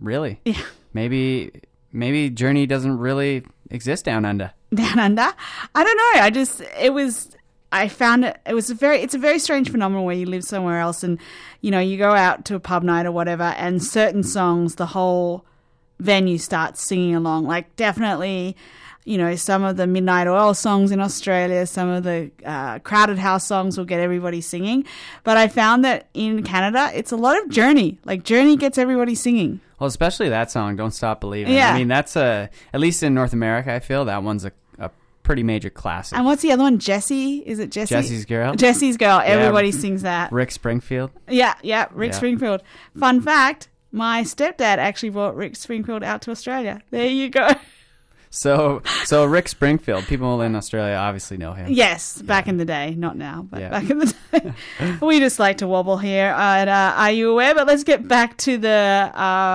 Speaker 3: Really?
Speaker 2: Yeah.
Speaker 3: Maybe maybe Journey doesn't really exist down under.
Speaker 2: Down under? I don't know. I just, it was, I found it, it was a very, it's a very strange phenomenon where you live somewhere else and, you know, you go out to a pub night or whatever and certain songs, the whole venue starts singing along. Like definitely, you know, some of the Midnight Oil songs in Australia, some of the uh, Crowded House songs will get everybody singing. But I found that in Canada, it's a lot of Journey. Like Journey gets everybody singing.
Speaker 3: Well, especially that song, Don't Stop Believing.
Speaker 2: Yeah.
Speaker 3: I mean, that's a, at least in North America, I feel that one's a, a pretty major classic.
Speaker 2: And what's the other one? Jessie? Is it Jessie?
Speaker 3: Jessie's Girl.
Speaker 2: Jessie's Girl. Everybody
Speaker 3: Yeah.
Speaker 2: sings that.
Speaker 3: Rick Springfield.
Speaker 2: Yeah, yeah, Rick
Speaker 3: Yeah.
Speaker 2: Springfield. Fun fact, my stepdad actually brought Rick Springfield out to Australia. There you go.
Speaker 3: So, so Rick Springfield, people in Australia obviously know him.
Speaker 2: Yes, back in the day. Not now, but
Speaker 3: Yeah.
Speaker 2: back in the day. We just like to wobble here at uh, Are You Aware? But let's get back to the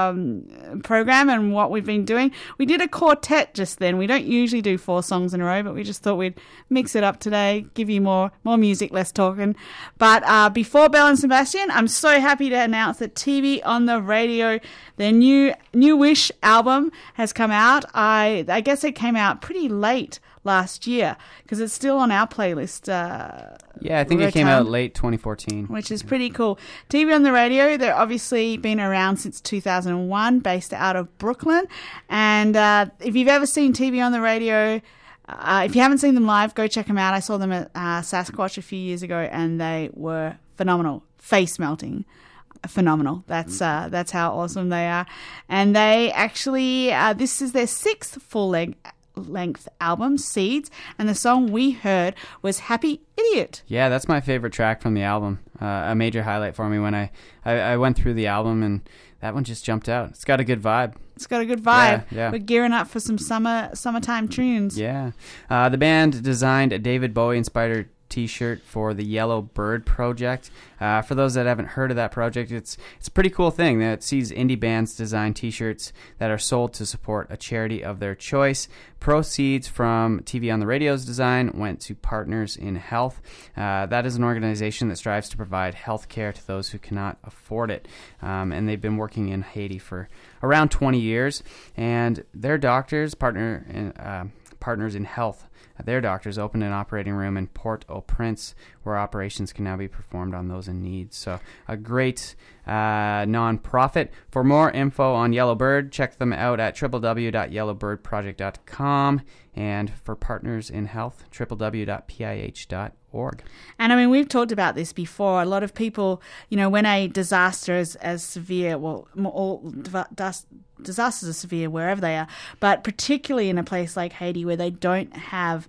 Speaker 2: um, program and what we've been doing. We did a quartet just then. We don't usually do four songs in a row, but we just thought we'd mix it up today, give you more more music, less talking. But uh, before Belle and Sebastian, I'm so happy to announce that T V on the Radio, their new New Wish album has come out. I I guess it came out pretty late last year because it's still on our playlist. Uh,
Speaker 3: Yeah, I think it came out late twenty fourteen.
Speaker 2: Which is pretty cool. T V on the Radio, they're obviously been around since two thousand one, based out of Brooklyn. And uh, if you've ever seen T V on the Radio, uh, if you haven't seen them live, go check them out. I saw them at uh, Sasquatch a few years ago and they were phenomenal. Face melting. Phenomenal. That's uh, that's how awesome they are. And they actually, uh, this is their sixth full length length album, Seeds, and the song we heard was Happy Idiot.
Speaker 3: Yeah, that's my favorite track from the album. Uh, a major highlight for me when I, I, I went through the album, and that one just jumped out. It's got a good vibe.
Speaker 2: It's got a good vibe.
Speaker 3: Yeah, yeah.
Speaker 2: We're gearing up for some summer summertime tunes.
Speaker 3: Yeah. Uh, the band designed a David Bowie-inspired T-shirt for the Yellow Bird project. Uh, for those that haven't heard of that project, it's it's a pretty cool thing that sees indie bands design T-shirts that are sold to support a charity of their choice. Proceeds from T V on the Radio's design went to Partners in Health. Uh, that is an organization that strives to provide health care to those who cannot afford it. Um, and they've been working in Haiti for around twenty years. And their doctors, partner in, uh, Partners in Health, their doctors opened an operating room in Port-au-Prince where operations can now be performed on those in need. So a great uh, non-profit. For more info on Yellowbird, check them out at w w w dot yellow bird project dot com. And for Partners in Health, w w w dot p i h dot org.
Speaker 2: And I mean, we've talked about this before. A lot of people, you know, when a disaster is as severe, well, all dis- disasters are severe wherever they are, but particularly in a place like Haiti where they don't have,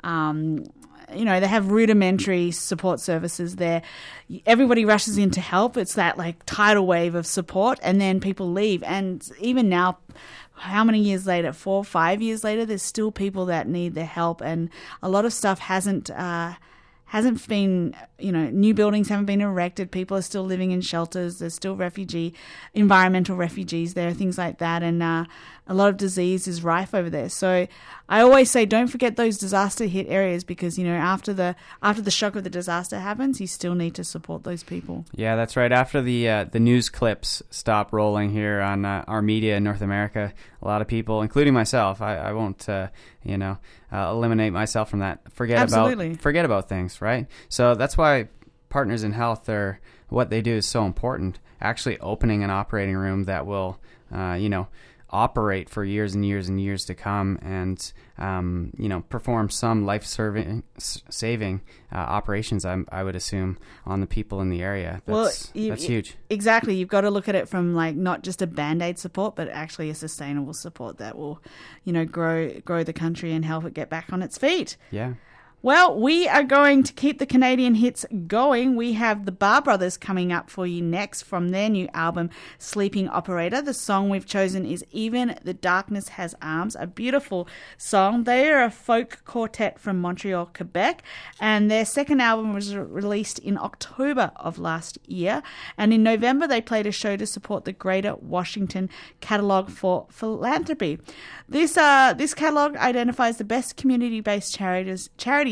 Speaker 2: um, you know, they have rudimentary support services there. Everybody rushes in to help. It's that like tidal wave of support, and then people leave. And even now, how many years later, four, five years later, there's still people that need their help, and a lot of stuff hasn't uh, hasn't been, you know, new buildings haven't been erected. People are still living in shelters. There's still refugee, environmental refugees there, things like that, and uh, a lot of disease is rife over there. So I always say, don't forget those disaster hit areas, because you know after the after the shock of the disaster happens, you still need to support those people.
Speaker 3: Yeah, that's right. After the uh, the news clips stop rolling here on uh, our media in North America, a lot of people, including myself, I, I won't, uh, you know, uh, eliminate myself from that. Forget
Speaker 2: Absolutely.
Speaker 3: about forget about things, right? So that's why Partners in Health, are what they do is so important. Actually, opening an operating room that will, uh, you know, operate for years and years and years to come, and um, you know, perform some life-saving saving uh, operations. I, I would assume on the people in the area. That's,
Speaker 2: well, you,
Speaker 3: that's huge.
Speaker 2: Exactly. You've got to look at it from like not just a band-aid support, but actually a sustainable support that will, you know, grow grow the country and help it get back on its feet.
Speaker 3: Yeah.
Speaker 2: Well, we are going to keep the Canadian hits going. We have the Bar Brothers coming up for you next from their new album, Sleeping Operator. The song we've chosen is Even the Darkness Has Arms, a beautiful song. They are a folk quartet from Montreal, Quebec, and their second album was re- released in October of last year. And in November, they played a show to support the Greater Washington Catalogue for Philanthropy. This uh, this catalogue identifies the best community-based charities charities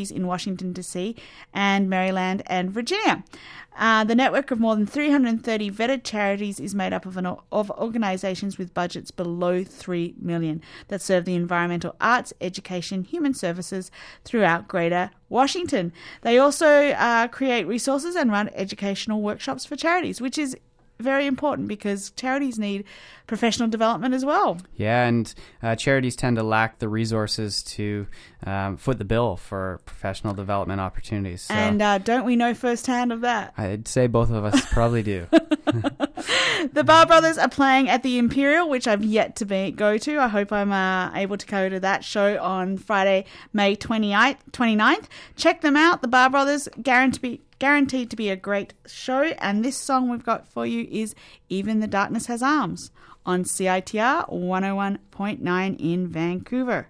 Speaker 2: charities in Washington, D C and Maryland and Virginia. Uh, the network of more than three hundred thirty vetted charities is made up of, an, of organizations with budgets below three million dollars that serve the environmental arts, education, human services throughout Greater Washington. They also uh, create resources and run educational workshops for charities, which is very important because charities need professional development as well.
Speaker 3: Yeah, and uh, charities tend to lack the resources to um, foot the bill for professional development opportunities. So
Speaker 2: And uh, don't we know firsthand of that?
Speaker 3: I'd say both of us probably do.
Speaker 2: The Barr Brothers are playing at the Imperial, which I've yet to be go to. I hope I'm uh, able to go to that show on Friday, May twenty-ninth. Check them out. The Barr Brothers, guaranteed guaranteed to be a great show. And this song we've got for you is Even the Darkness Has Arms on C I T R one oh one point nine in Vancouver.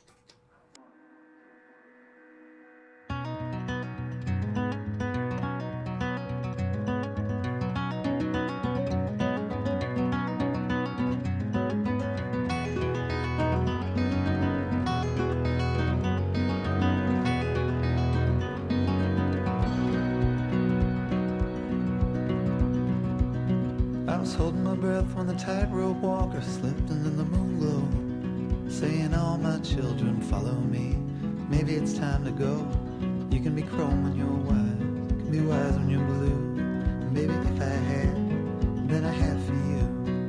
Speaker 9: I was holding my breath when the tightrope walker slipped into the moon glow, saying, all my children, follow me. Maybe it's time to go. You can be chrome when you're wise, you can be wise when you're blue. And baby, if I had, then I had for you.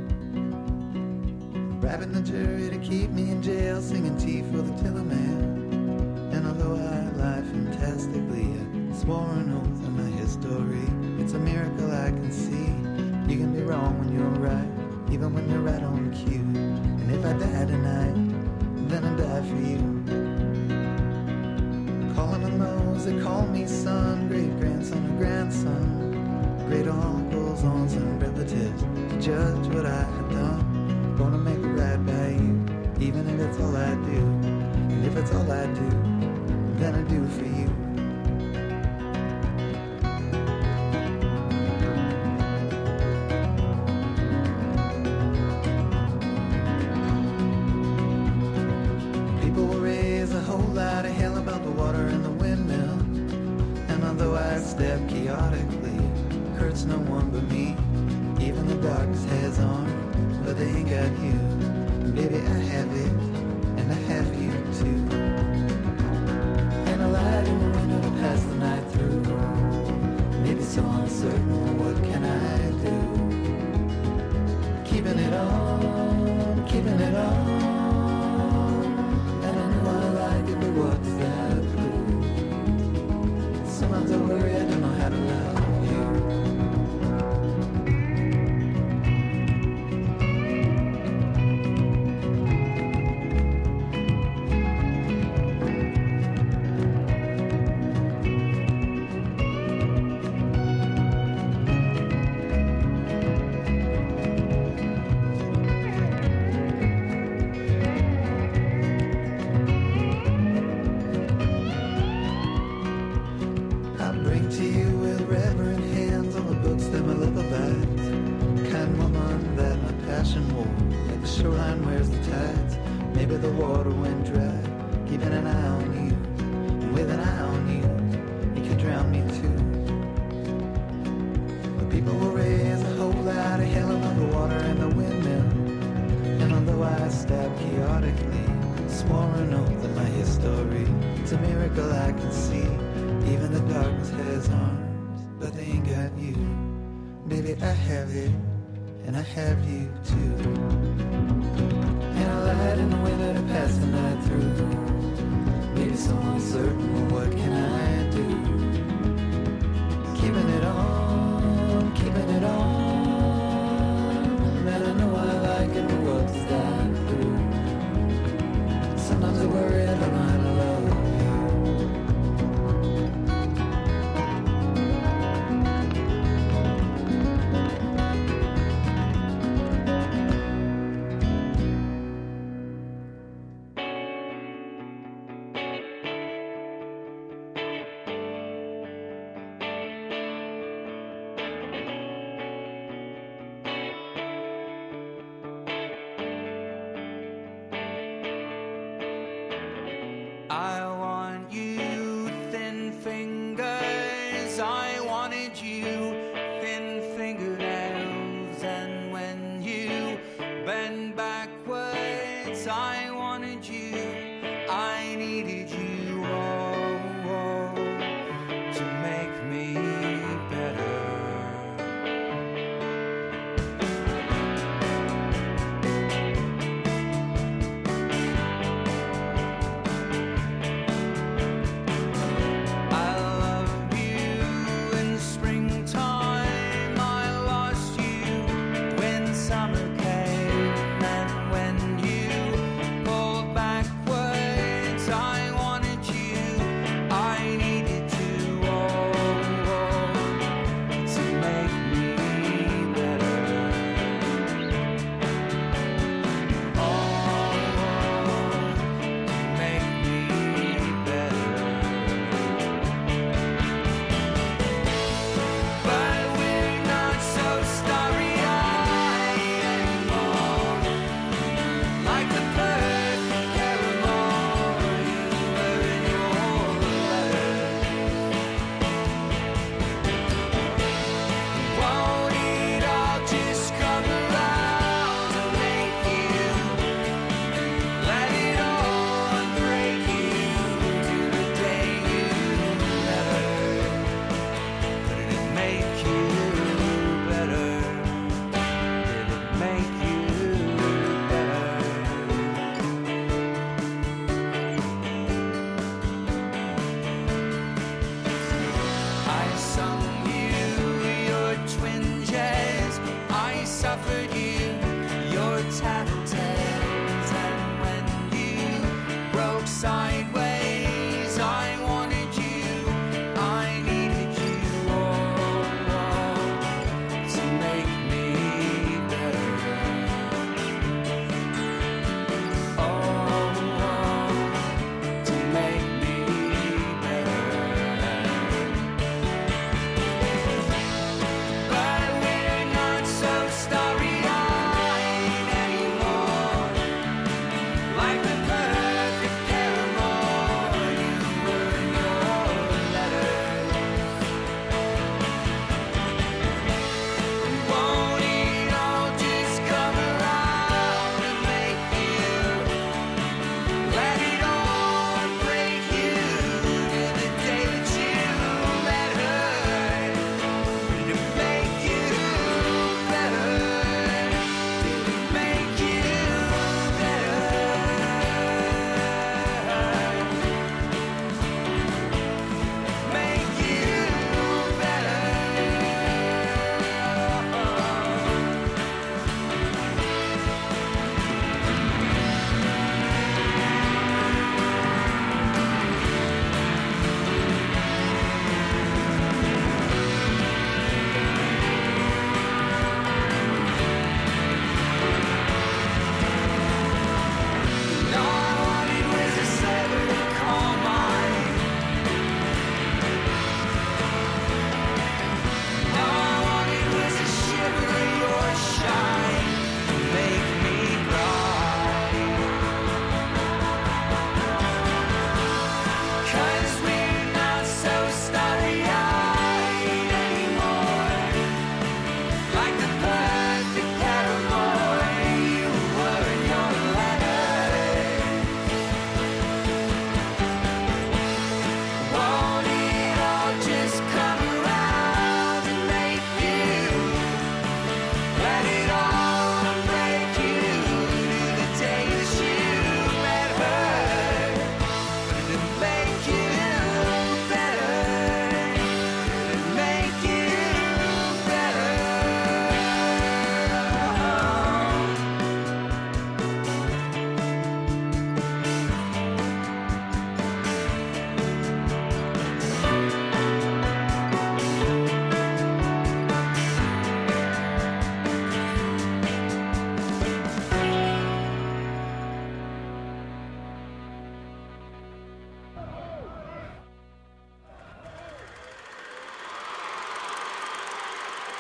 Speaker 9: Bribing the jury to keep me in jail, singing tea for the tiller man. And although I lie fantastically, I swore an oath in my history. It's a miracle I can see. You can be wrong when you're right, even when you're right on cue. And if I die tonight, then I die for you. Calling on those that call me son, great grandson or grandson, great uncles, aunts and relatives, to judge what I have done. Gonna make it right by you, even if it's all I do. And if it's all I do, then I do for you. People will raise a whole lot of hell about the water and the windmill. And although I step chaotically, it hurts no one but me. Even the darkness has arms, but they ain't got you. And baby, I have it, and I have you too. And I lied in the window to pass the night through. Maybe so uncertain, what can I do? Keeping it on, keeping it on. What's that proof? Sometimes I worry I don't know how to love you.
Speaker 13: I want you
Speaker 4: And when you bend backwards, I wanted you, I needed you, oh, oh, to make me better.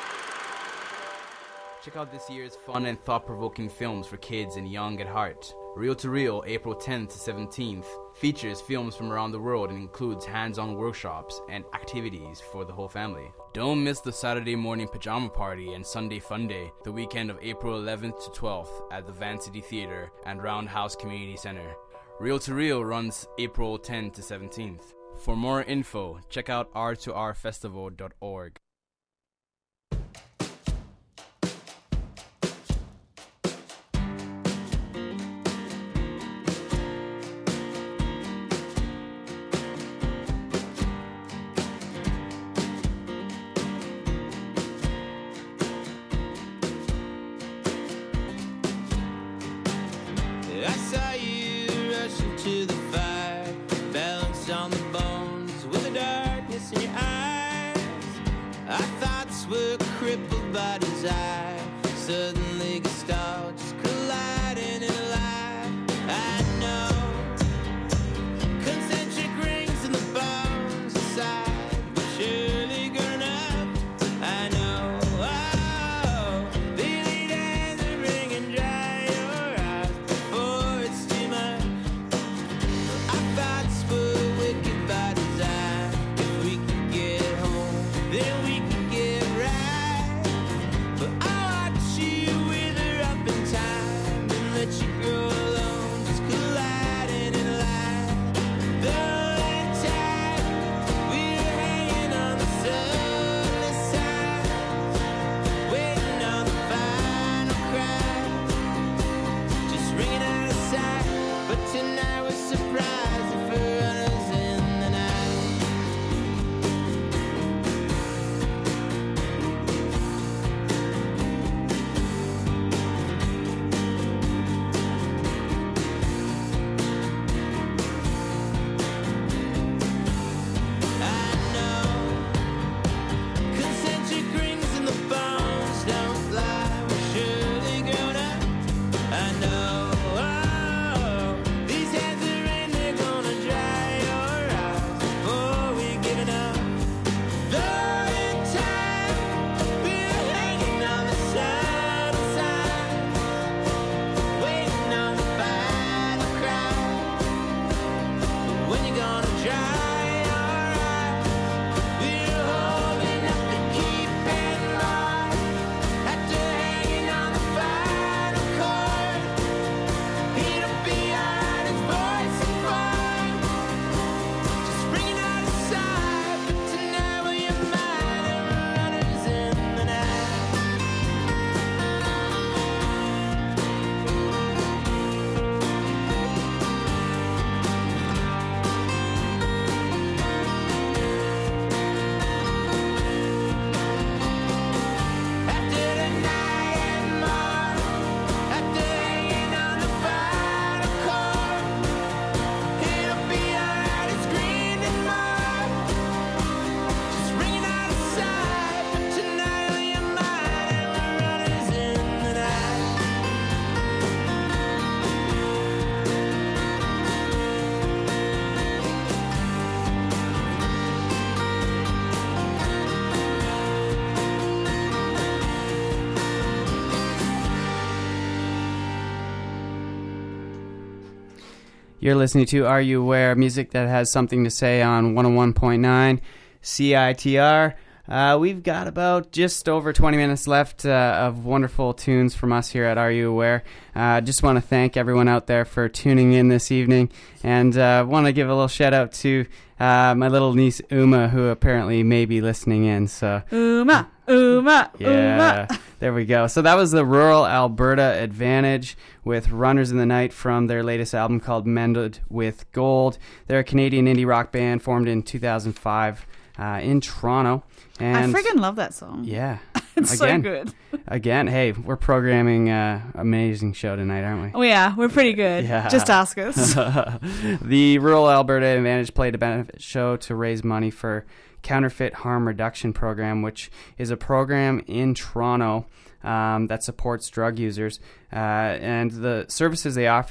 Speaker 13: Check out this year's fun and thought-provoking films for kids and young at heart. Reel to Reel, April tenth to seventeenth, features films from around the world and includes hands-on workshops and activities for the whole family. Don't miss the Saturday morning pajama party and Sunday fun day, the weekend of April eleventh to twelfth at the Van City Theatre and Roundhouse Community Center. Reel to Reel runs April tenth to seventeenth. For more info, check out r two r festival dot org.
Speaker 14: I saw you rushing to the fire, balanced on the bones with the darkness in your eyes. Our thoughts were crippled by desire, suddenly gestalt just colliding in a lie. I know concentric rings in the bones inside, but surely grown up. I know, oh, the lead hands are wringing dry your eyes before it's too much. Our thoughts were wicked by design. If we could get home, then we could get right. But I watch you wither up in time and let you grow alone, just colliding in light. Though in time we were hanging on the sunless side, waiting on the final cry, just ringing out of sight. But tonight was surprising for runners in the night. I know concentric rings in the bones don't lie. We're surely grown up. I know, oh, these hands are in, they're gonna dry your eyes before we're giving up. Though in time we're hanging on the subtle side, waiting on the final cry. But when you're gonna dry your eyes, we're holding up to keep in mind. After hanging on the final chord, it'll be alright, it's voice and fine. Just ringing out of sight, but tonight will you mind and runners in the night. After the night and morn, after hanging on the final chord, it'll be alright, it's green and more. Just ringing out of sight, but tonight will you mind and we're runners in the night.
Speaker 3: You're listening to Are You Aware? Music that has something to say on one oh one point nine C I T R. Uh, we've got about just over twenty minutes left uh, of wonderful tunes from us here at Are You Aware? I uh, just want to thank everyone out there for tuning in this evening, and uh, want to give a little shout out to uh, my little niece Uma, who apparently may be listening in. So
Speaker 2: Uma, Uma,
Speaker 3: yeah,
Speaker 2: Uma.
Speaker 3: there we go. So that was the Rural Alberta Advantage with Runners in the Night from their latest album called Mended with Gold. They're a Canadian indie rock band formed in two thousand five uh, in Toronto. And
Speaker 2: I friggin' love that song.
Speaker 3: Yeah.
Speaker 2: It's
Speaker 3: again,
Speaker 2: so good.
Speaker 3: Again, hey, we're programming an uh, amazing show tonight, aren't we?
Speaker 2: Oh, yeah, we're pretty good.
Speaker 3: Yeah.
Speaker 2: Just ask us.
Speaker 3: The Rural Alberta Advantage played a benefit show to raise money for Counterfeit Harm Reduction Program, which is a program in Toronto um, that supports drug users. Uh, and the services they offer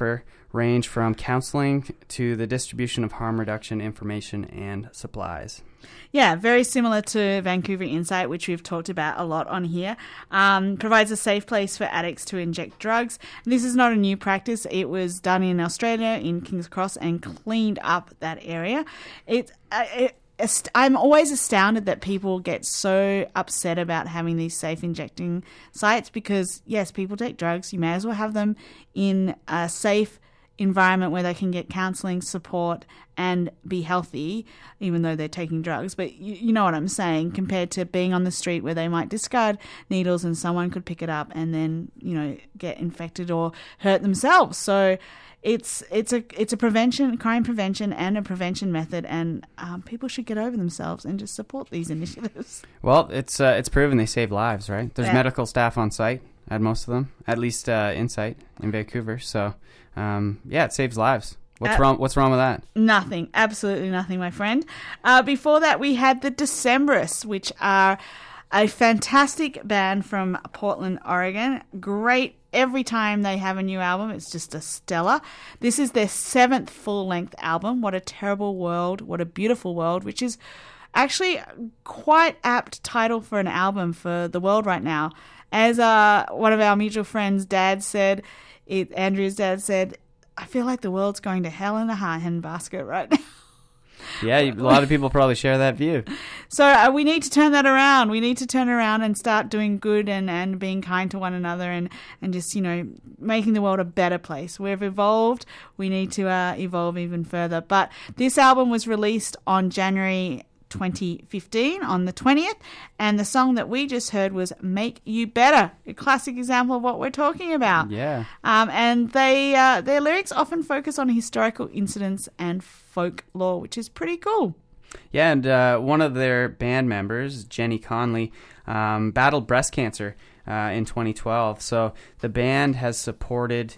Speaker 3: range from counseling to the distribution of harm reduction information and supplies.
Speaker 2: Yeah, very similar to Vancouver Insight, which we've talked about a lot on here. Um, provides a safe place for addicts to inject drugs. This is not a new practice. It was done in Australia, in King's Cross, and cleaned up that area. It, uh, it I'm always astounded that people get so upset about having these safe injecting sites because, yes, people take drugs. You may as well have them in a safe environment where they can get counselling, support, and be healthy, even though they're taking drugs. But you, you know what I'm saying, compared to being on the street where they might discard needles and someone could pick it up and then, you know, get infected or hurt themselves. So it's it's a it's a prevention, crime prevention, and a prevention method, and um, people should get over themselves and just support these initiatives.
Speaker 3: Well, it's uh, it's proven they save lives, right? There's
Speaker 2: Yeah.
Speaker 3: medical staff on site at most of them, at least uh, Insight in Vancouver. So, um, yeah, it saves lives. What's
Speaker 2: Uh,
Speaker 3: wrong? What's wrong with that?
Speaker 2: Nothing. Absolutely nothing, my friend. Uh, before that, we had the Decemberists, which are a fantastic band from Portland, Oregon. Great. Every time they have a new album, it's just a stellar. This is their seventh full-length album. What a terrible world. What a beautiful world, which is actually quite apt title for an album for the world right now. As uh, one of our mutual friends' dad said, it, Andrew's dad said, I feel like the world's going to hell in a handbasket right now.
Speaker 3: Yeah, a lot of people probably share that view.
Speaker 2: So uh, we need to turn that around. We need to turn around and start doing good and, and being kind to one another and, and just, you know, making the world a better place. We've evolved. We need to uh, evolve even further. But this album was released on January twenty fifteen on the twentieth, and the song that we just heard was Make You Better, a classic example of what we're talking about.
Speaker 3: Yeah.
Speaker 2: Um, and they uh, their lyrics often focus on historical incidents and folklore, which is pretty cool.
Speaker 3: Yeah, and uh, one of their band members, Jenny Conley, um, battled breast cancer uh, in twenty twelve. So the band has supported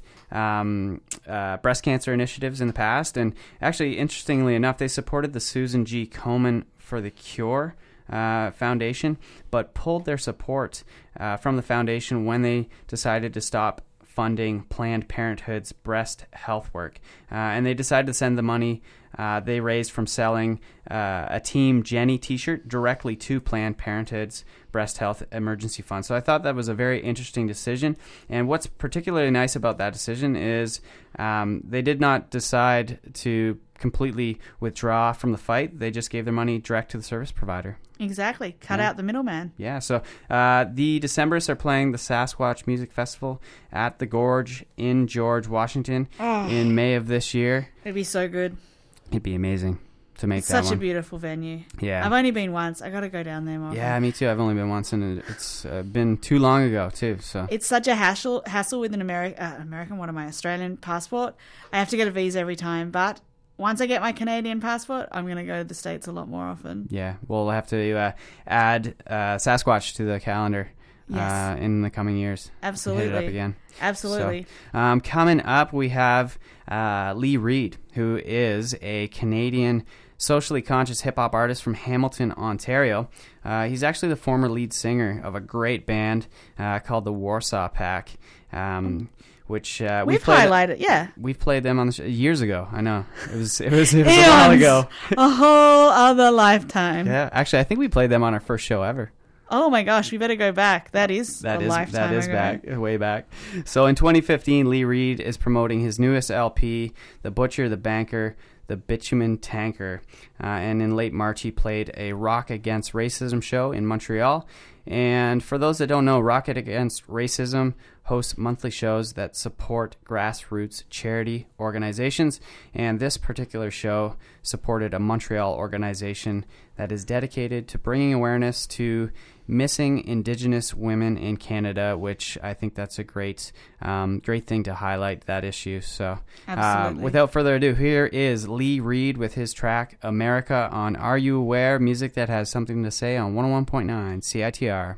Speaker 3: um, uh, breast cancer initiatives in the past. And actually, interestingly enough, they supported the Susan G. Komen for the Cure uh, Foundation, but pulled their support uh, from the foundation when they decided to stop funding Planned Parenthood's breast health work. Uh, and they decided to send the money uh, they raised from selling uh, a Team Jenny t-shirt directly to Planned Parenthood's Breast Health Emergency Fund. So I thought that was a very interesting decision. And what's particularly nice about that decision is um, they did not decide to completely withdraw from the fight. They just gave their money direct to the service provider.
Speaker 2: Exactly. Cut
Speaker 3: Yeah.
Speaker 2: out the middleman.
Speaker 3: Yeah, so uh, the Decemberists are playing the Sasquatch Music Festival at the Gorge in George, Washington
Speaker 2: Oh.
Speaker 3: in May of this year.
Speaker 2: It'd be so good.
Speaker 3: It'd be amazing to make
Speaker 2: It's
Speaker 3: that
Speaker 2: such
Speaker 3: one.
Speaker 2: a beautiful venue.
Speaker 3: Yeah.
Speaker 2: I've only been once. I got to go down there more.
Speaker 3: Yeah, me too. I've only been once, and it's uh, been too long ago, too. So
Speaker 2: It's such a hassle hassle with an Ameri- uh, American, what am I, Australian passport. I have to get a visa every time, but once I get my Canadian passport, I'm going to go to the States a lot more often.
Speaker 3: yeah, we'll have to uh, add uh, Sasquatch to the calendar
Speaker 2: Yes.
Speaker 3: uh, in the coming years.
Speaker 2: Absolutely.
Speaker 3: Hit it up again.
Speaker 2: Absolutely.
Speaker 3: So, um, coming up, we have uh, Lee Reed, who is a Canadian socially conscious hip-hop artist from Hamilton, Ontario. Uh, he's actually the former lead singer of a great band uh, called the Warsaw Pack, um, which uh,
Speaker 2: We've
Speaker 3: played,
Speaker 2: highlighted, yeah.
Speaker 3: We've played them on the show years ago. I know it was it was it was a while
Speaker 2: Eons.
Speaker 3: ago.
Speaker 2: A whole other lifetime.
Speaker 3: Yeah, actually, I think we played them on our first show ever.
Speaker 2: Oh my gosh, we better go back. That is
Speaker 3: That
Speaker 2: a
Speaker 3: is
Speaker 2: lifetime
Speaker 3: that is
Speaker 2: ago.
Speaker 3: back way back. So in twenty fifteen, Lee Reed is promoting his newest L P, The Butcher, the Banker, the Bitumen Tanker. Uh, and in late March, he played a Rock Against Racism show in Montreal. And for those that don't know, Rocket Against Racism hosts monthly shows that support grassroots charity organizations. And this particular show supported a Montreal organization that is dedicated to bringing awareness to missing Indigenous women in Canada, which I think that's a great um, great thing to highlight that issue. So uh,
Speaker 2: Absolutely.
Speaker 3: without further ado, here is Lee Reed with his track America on Are You Aware? Music that has something to say on one oh one point nine C I T R.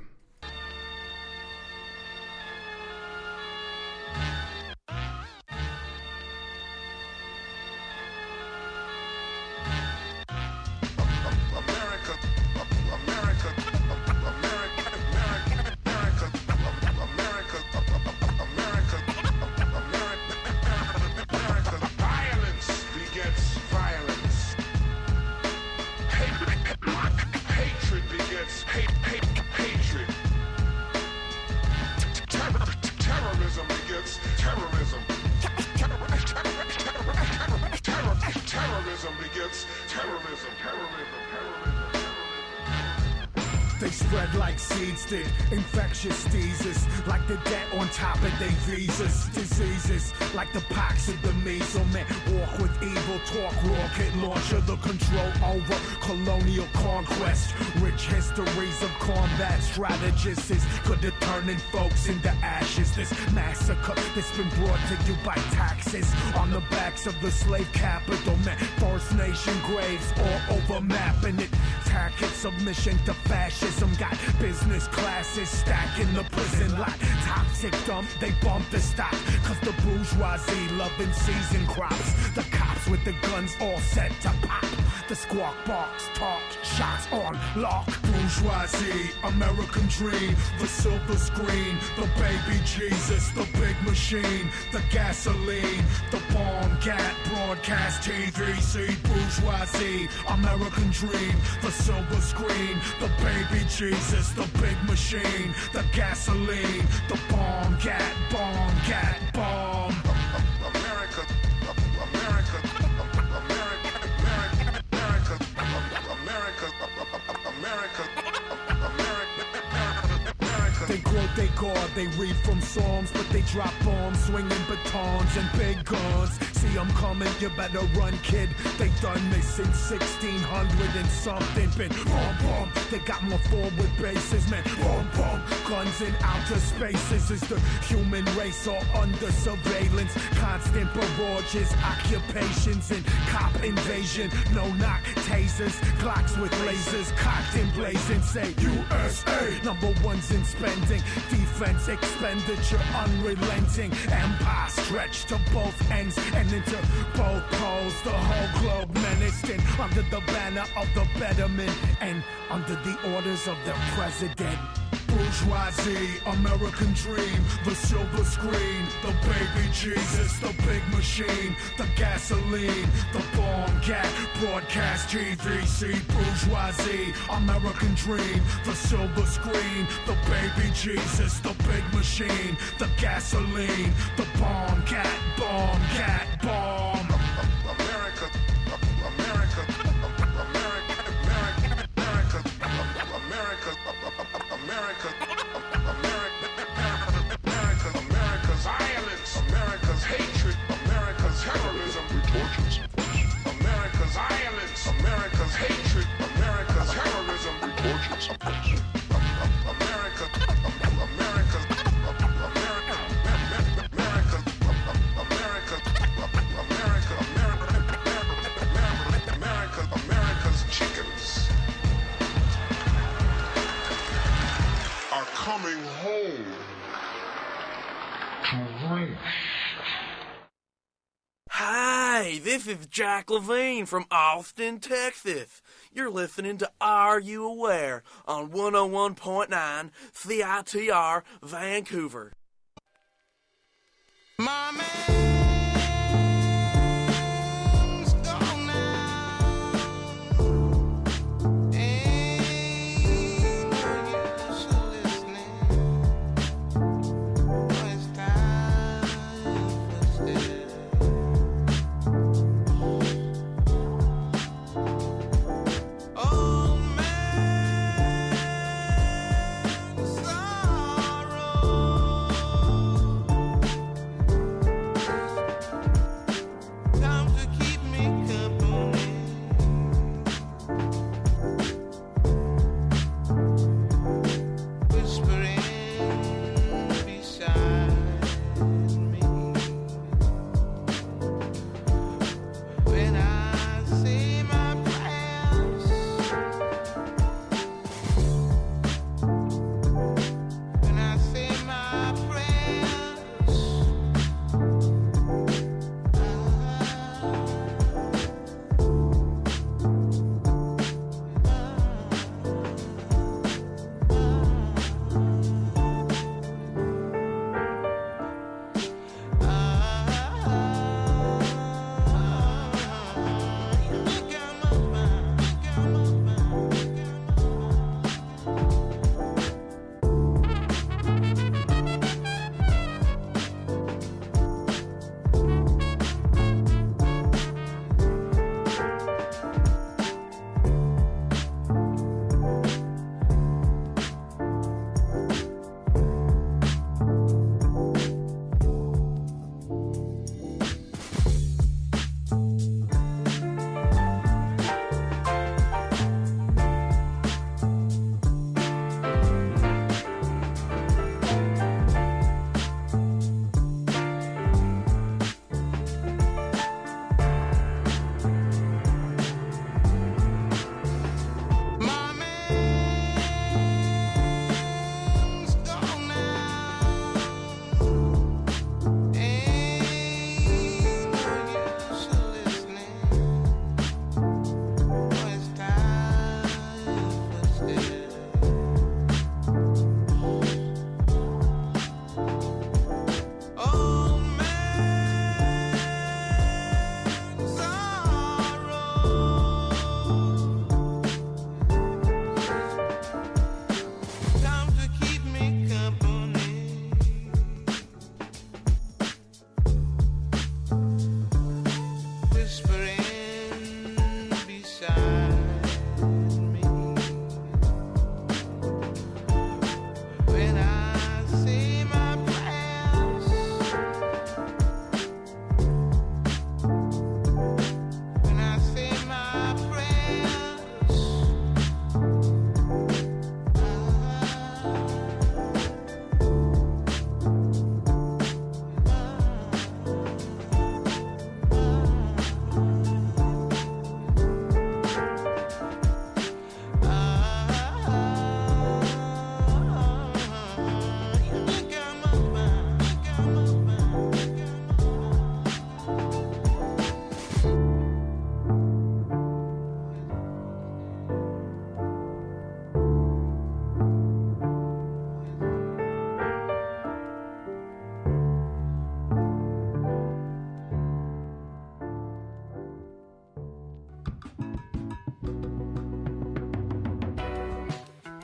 Speaker 15: America, spread like seeds did. Infectious diseases, like the debt on top of their visas. Diseases, like the pox of the measles. Man, walk with evil, talk rocket launcher. The control over colonial conquest. Rich histories of combat strategists is good at turning folks into ashes. This massacre that's been brought to you by taxes on the backs of the slave capital. Man, First Nation graves all over mapping it. Tacit submission to fascism. Got business classes stacking the prison lot. Toxic dump, they bump the stock. Cause the bourgeoisie loving season crops. The cops with the guns all set to pop. The squawk box talk, shots on lock. Bourgeoisie, American dream, the silver screen, the baby Jesus, the big machine, the gasoline, the bomb gat, broadcast T V C. Bourgeoisie, American dream, the silver screen, the baby Jesus, the big machine, the gasoline, the bomb gat, bomb gat, bomb. America, America, America, America, America, America, America, America. They quote, they guard, they read from Psalms, but they drop bombs, swinging batons and big guns. See, I'm coming, you better run, kid. They done this since sixteen hundred and something. Been boom, boom. They got more forward bases, man. Boom, boom. Guns in outer spaces. Is the human race all under surveillance? Constant barrages, occupations, and cop invasion. No knock, tasers, Glocks with lasers, cocked and blazing. Say U S A, number one's in spending. Defense expenditure unrelenting. Empire stretched to both ends and into both poles. The whole globe menaced in under the banner of the betterment and under the orders of the president. Bourgeoisie, American dream, the silver screen, the baby Jesus, the big machine, the gasoline, the bomb gat, broadcast T V C. Bourgeoisie, American dream, the silver screen, the baby Jesus, the big machine, the gasoline, the bomb gat, bomb gat, bomb. America, America, America, America, America, America, America, America, America's violence, America's hatred, America's terrorism, tortures. America's violence, America's hatred, America's terrorism, tortures. America, America, America, America, America, America, America, America, America's chickens are coming home to roost.
Speaker 16: Hi, this is Jack Levine from Austin, Texas. You're listening to Are You Aware on one oh one point nine C I T R Vancouver.
Speaker 14: My man.
Speaker 17: Sorrow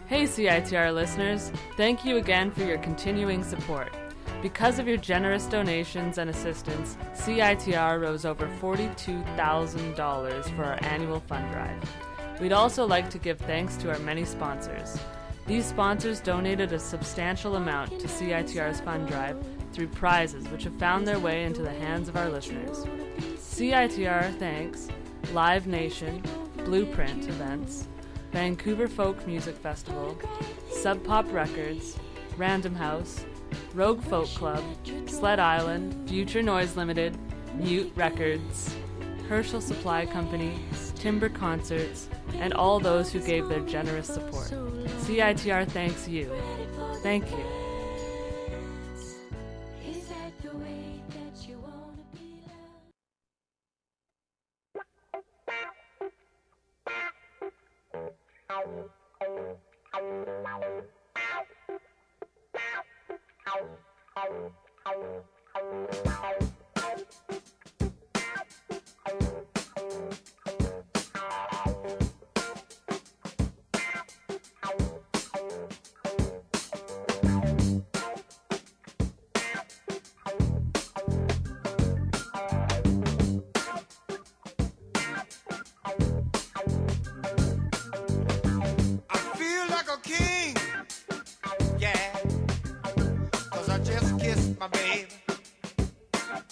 Speaker 17: Hey C I T R listeners, thank you again for your continuing support. Because of your generous donations and assistance, C I T R rose over forty-two thousand dollars for our annual fund drive. We'd also like to give thanks to our many sponsors. These sponsors donated a substantial amount to C I T R's fund drive through prizes which have found their way into the hands of our listeners. C I T R thanks Live Nation, Blueprint Events, Vancouver Folk Music Festival, Sub Pop Records, Random House, Rogue Folk Club, Sled Island, Future Noise Limited, Mute Records, Herschel Supply Company, Timber Concerts, and all those who gave their generous support. C I T R thanks you. Thank you.
Speaker 6: Is that the way that you wanna be
Speaker 14: I feel like a king, yeah, 'cause I just kissed my baby.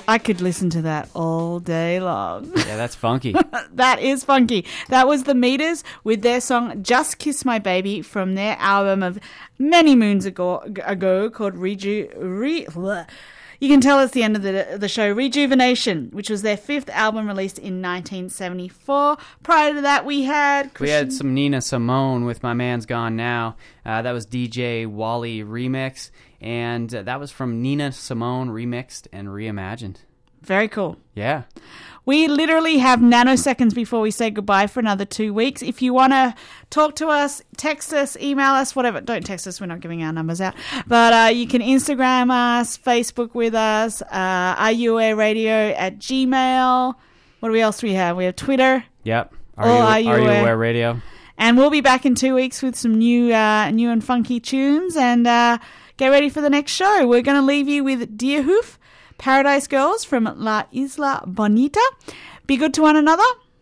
Speaker 2: I could listen to that all day long.
Speaker 3: Yeah, that's funky.
Speaker 2: That is funky. That was the Meters with their song Just Kiss My Baby from their album of many moons ago, ago called Reju... Re, bleh. You can tell it's the end of the, the show, Rejuvenation, which was their fifth album released in nineteen seventy-four. Prior to that, we had...
Speaker 3: We had some Nina Simone with My Man's Gone Now. Uh, that was D J Wally Remix, and uh, that was from Nina Simone Remixed and Reimagined.
Speaker 2: Very cool.
Speaker 3: Yeah.
Speaker 2: We literally have nanoseconds before we say goodbye for another two weeks. If you want to talk to us, text us, email us, whatever. Don't text us. We're not giving our numbers out. But uh, you can Instagram us, Facebook with us, uh, R U A Radio at Gmail. What do we else we have? We have Twitter.
Speaker 3: Yep.
Speaker 2: All
Speaker 3: Are you, are you aware radio?
Speaker 2: And we'll be back in two weeks with some new, uh, new and funky tunes. And uh, get ready for the next show. We're going to leave you with Deerhoof, Paradise Girls from La Isla Bonita. Be good to one another.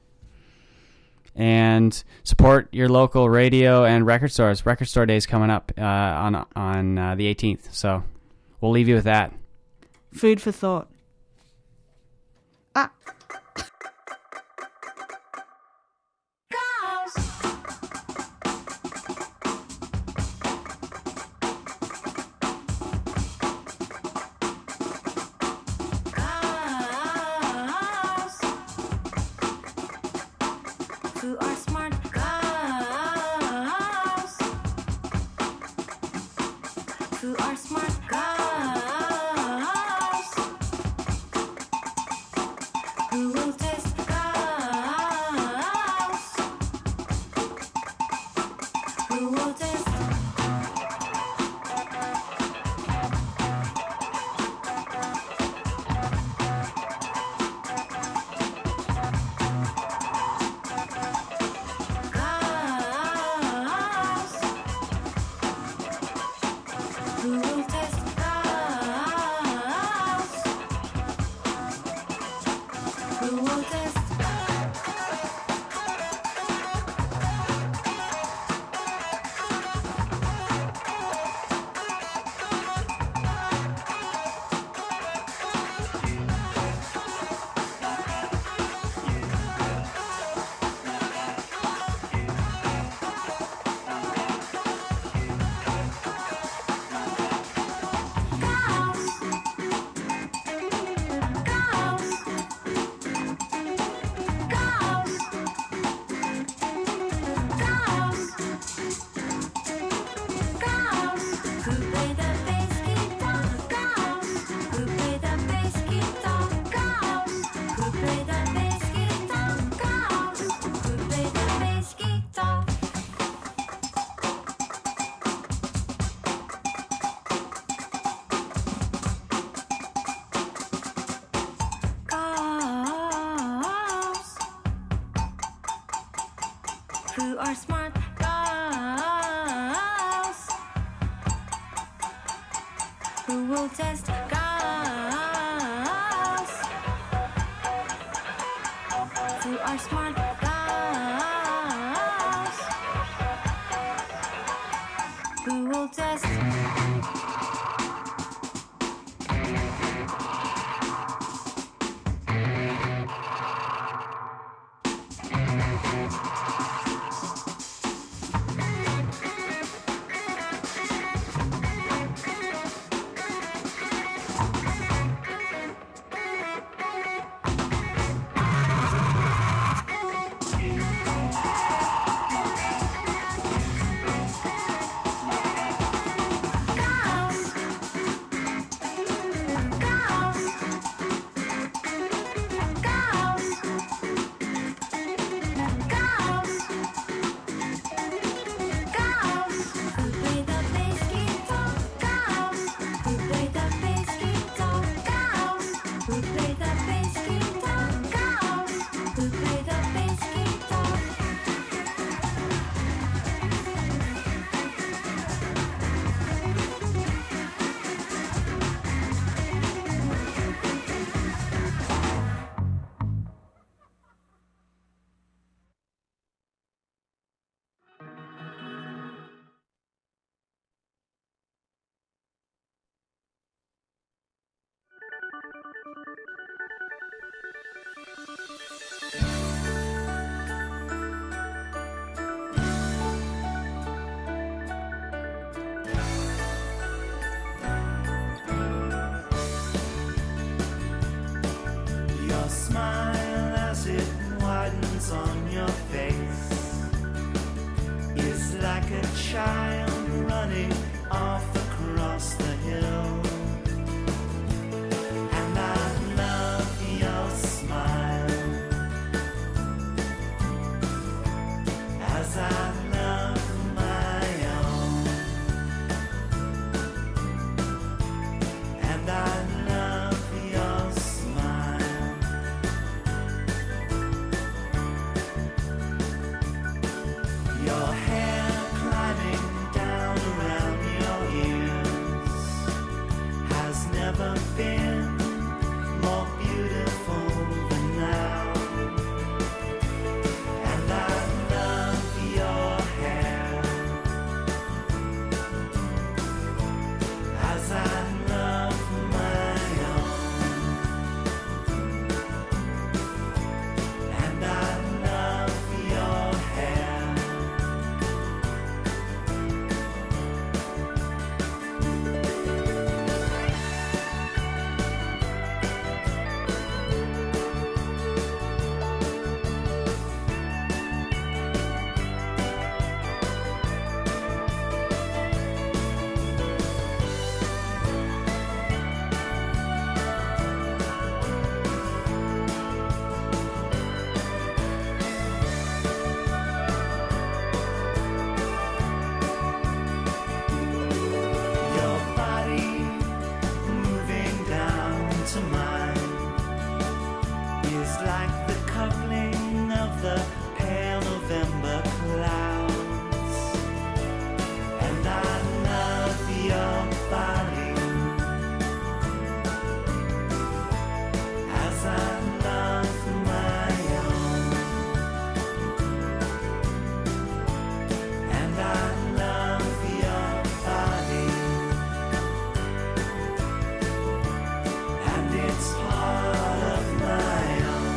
Speaker 3: And support your local radio and record stores. Record Store Day is coming up uh, on on uh, the eighteenth. So we'll leave you with that.
Speaker 2: Food for thought. Ah.
Speaker 6: Who are smart girls? Who are smart girls? Who will test girls? Who will test? Who will test girls? Who will test? Who are smart girls? Who will test girls? Who are smart girls? Who will test?
Speaker 9: smile as it widens on your face is like a child running off across the hill. And I love your smile as I love my own. And I love your smile. Your hair climbing down around your ears has never been more beautiful than now. And I love your hair as I love my own. And I love your hair. Your body moving down to mine is like the coupling of the pale November clouds. And I love your body as I love my own. And I love your body, and it's part of my own.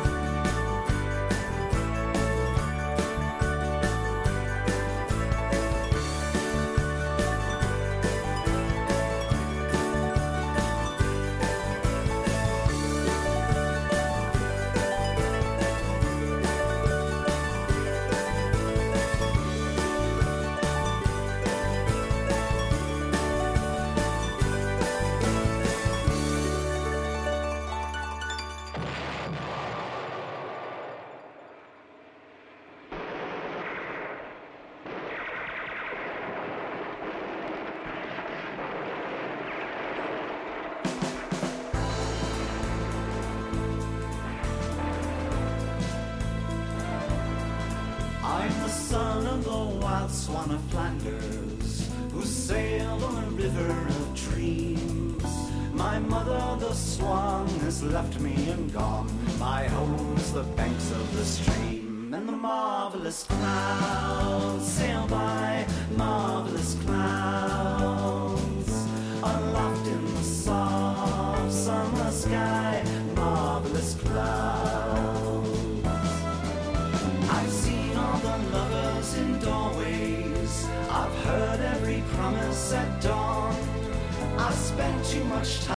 Speaker 9: I'm the son of the wild swan of Flanders, who sailed on a river of dreams. My mother, the swan, has left me and gone. My home's the banks of the stream, and the marvelous clouds sail by, marvelous clouds, aloft in the soft summer sky, marvelous clouds. I've seen all the lovers in doorways, I've heard every promise at dawn. I've spent too much time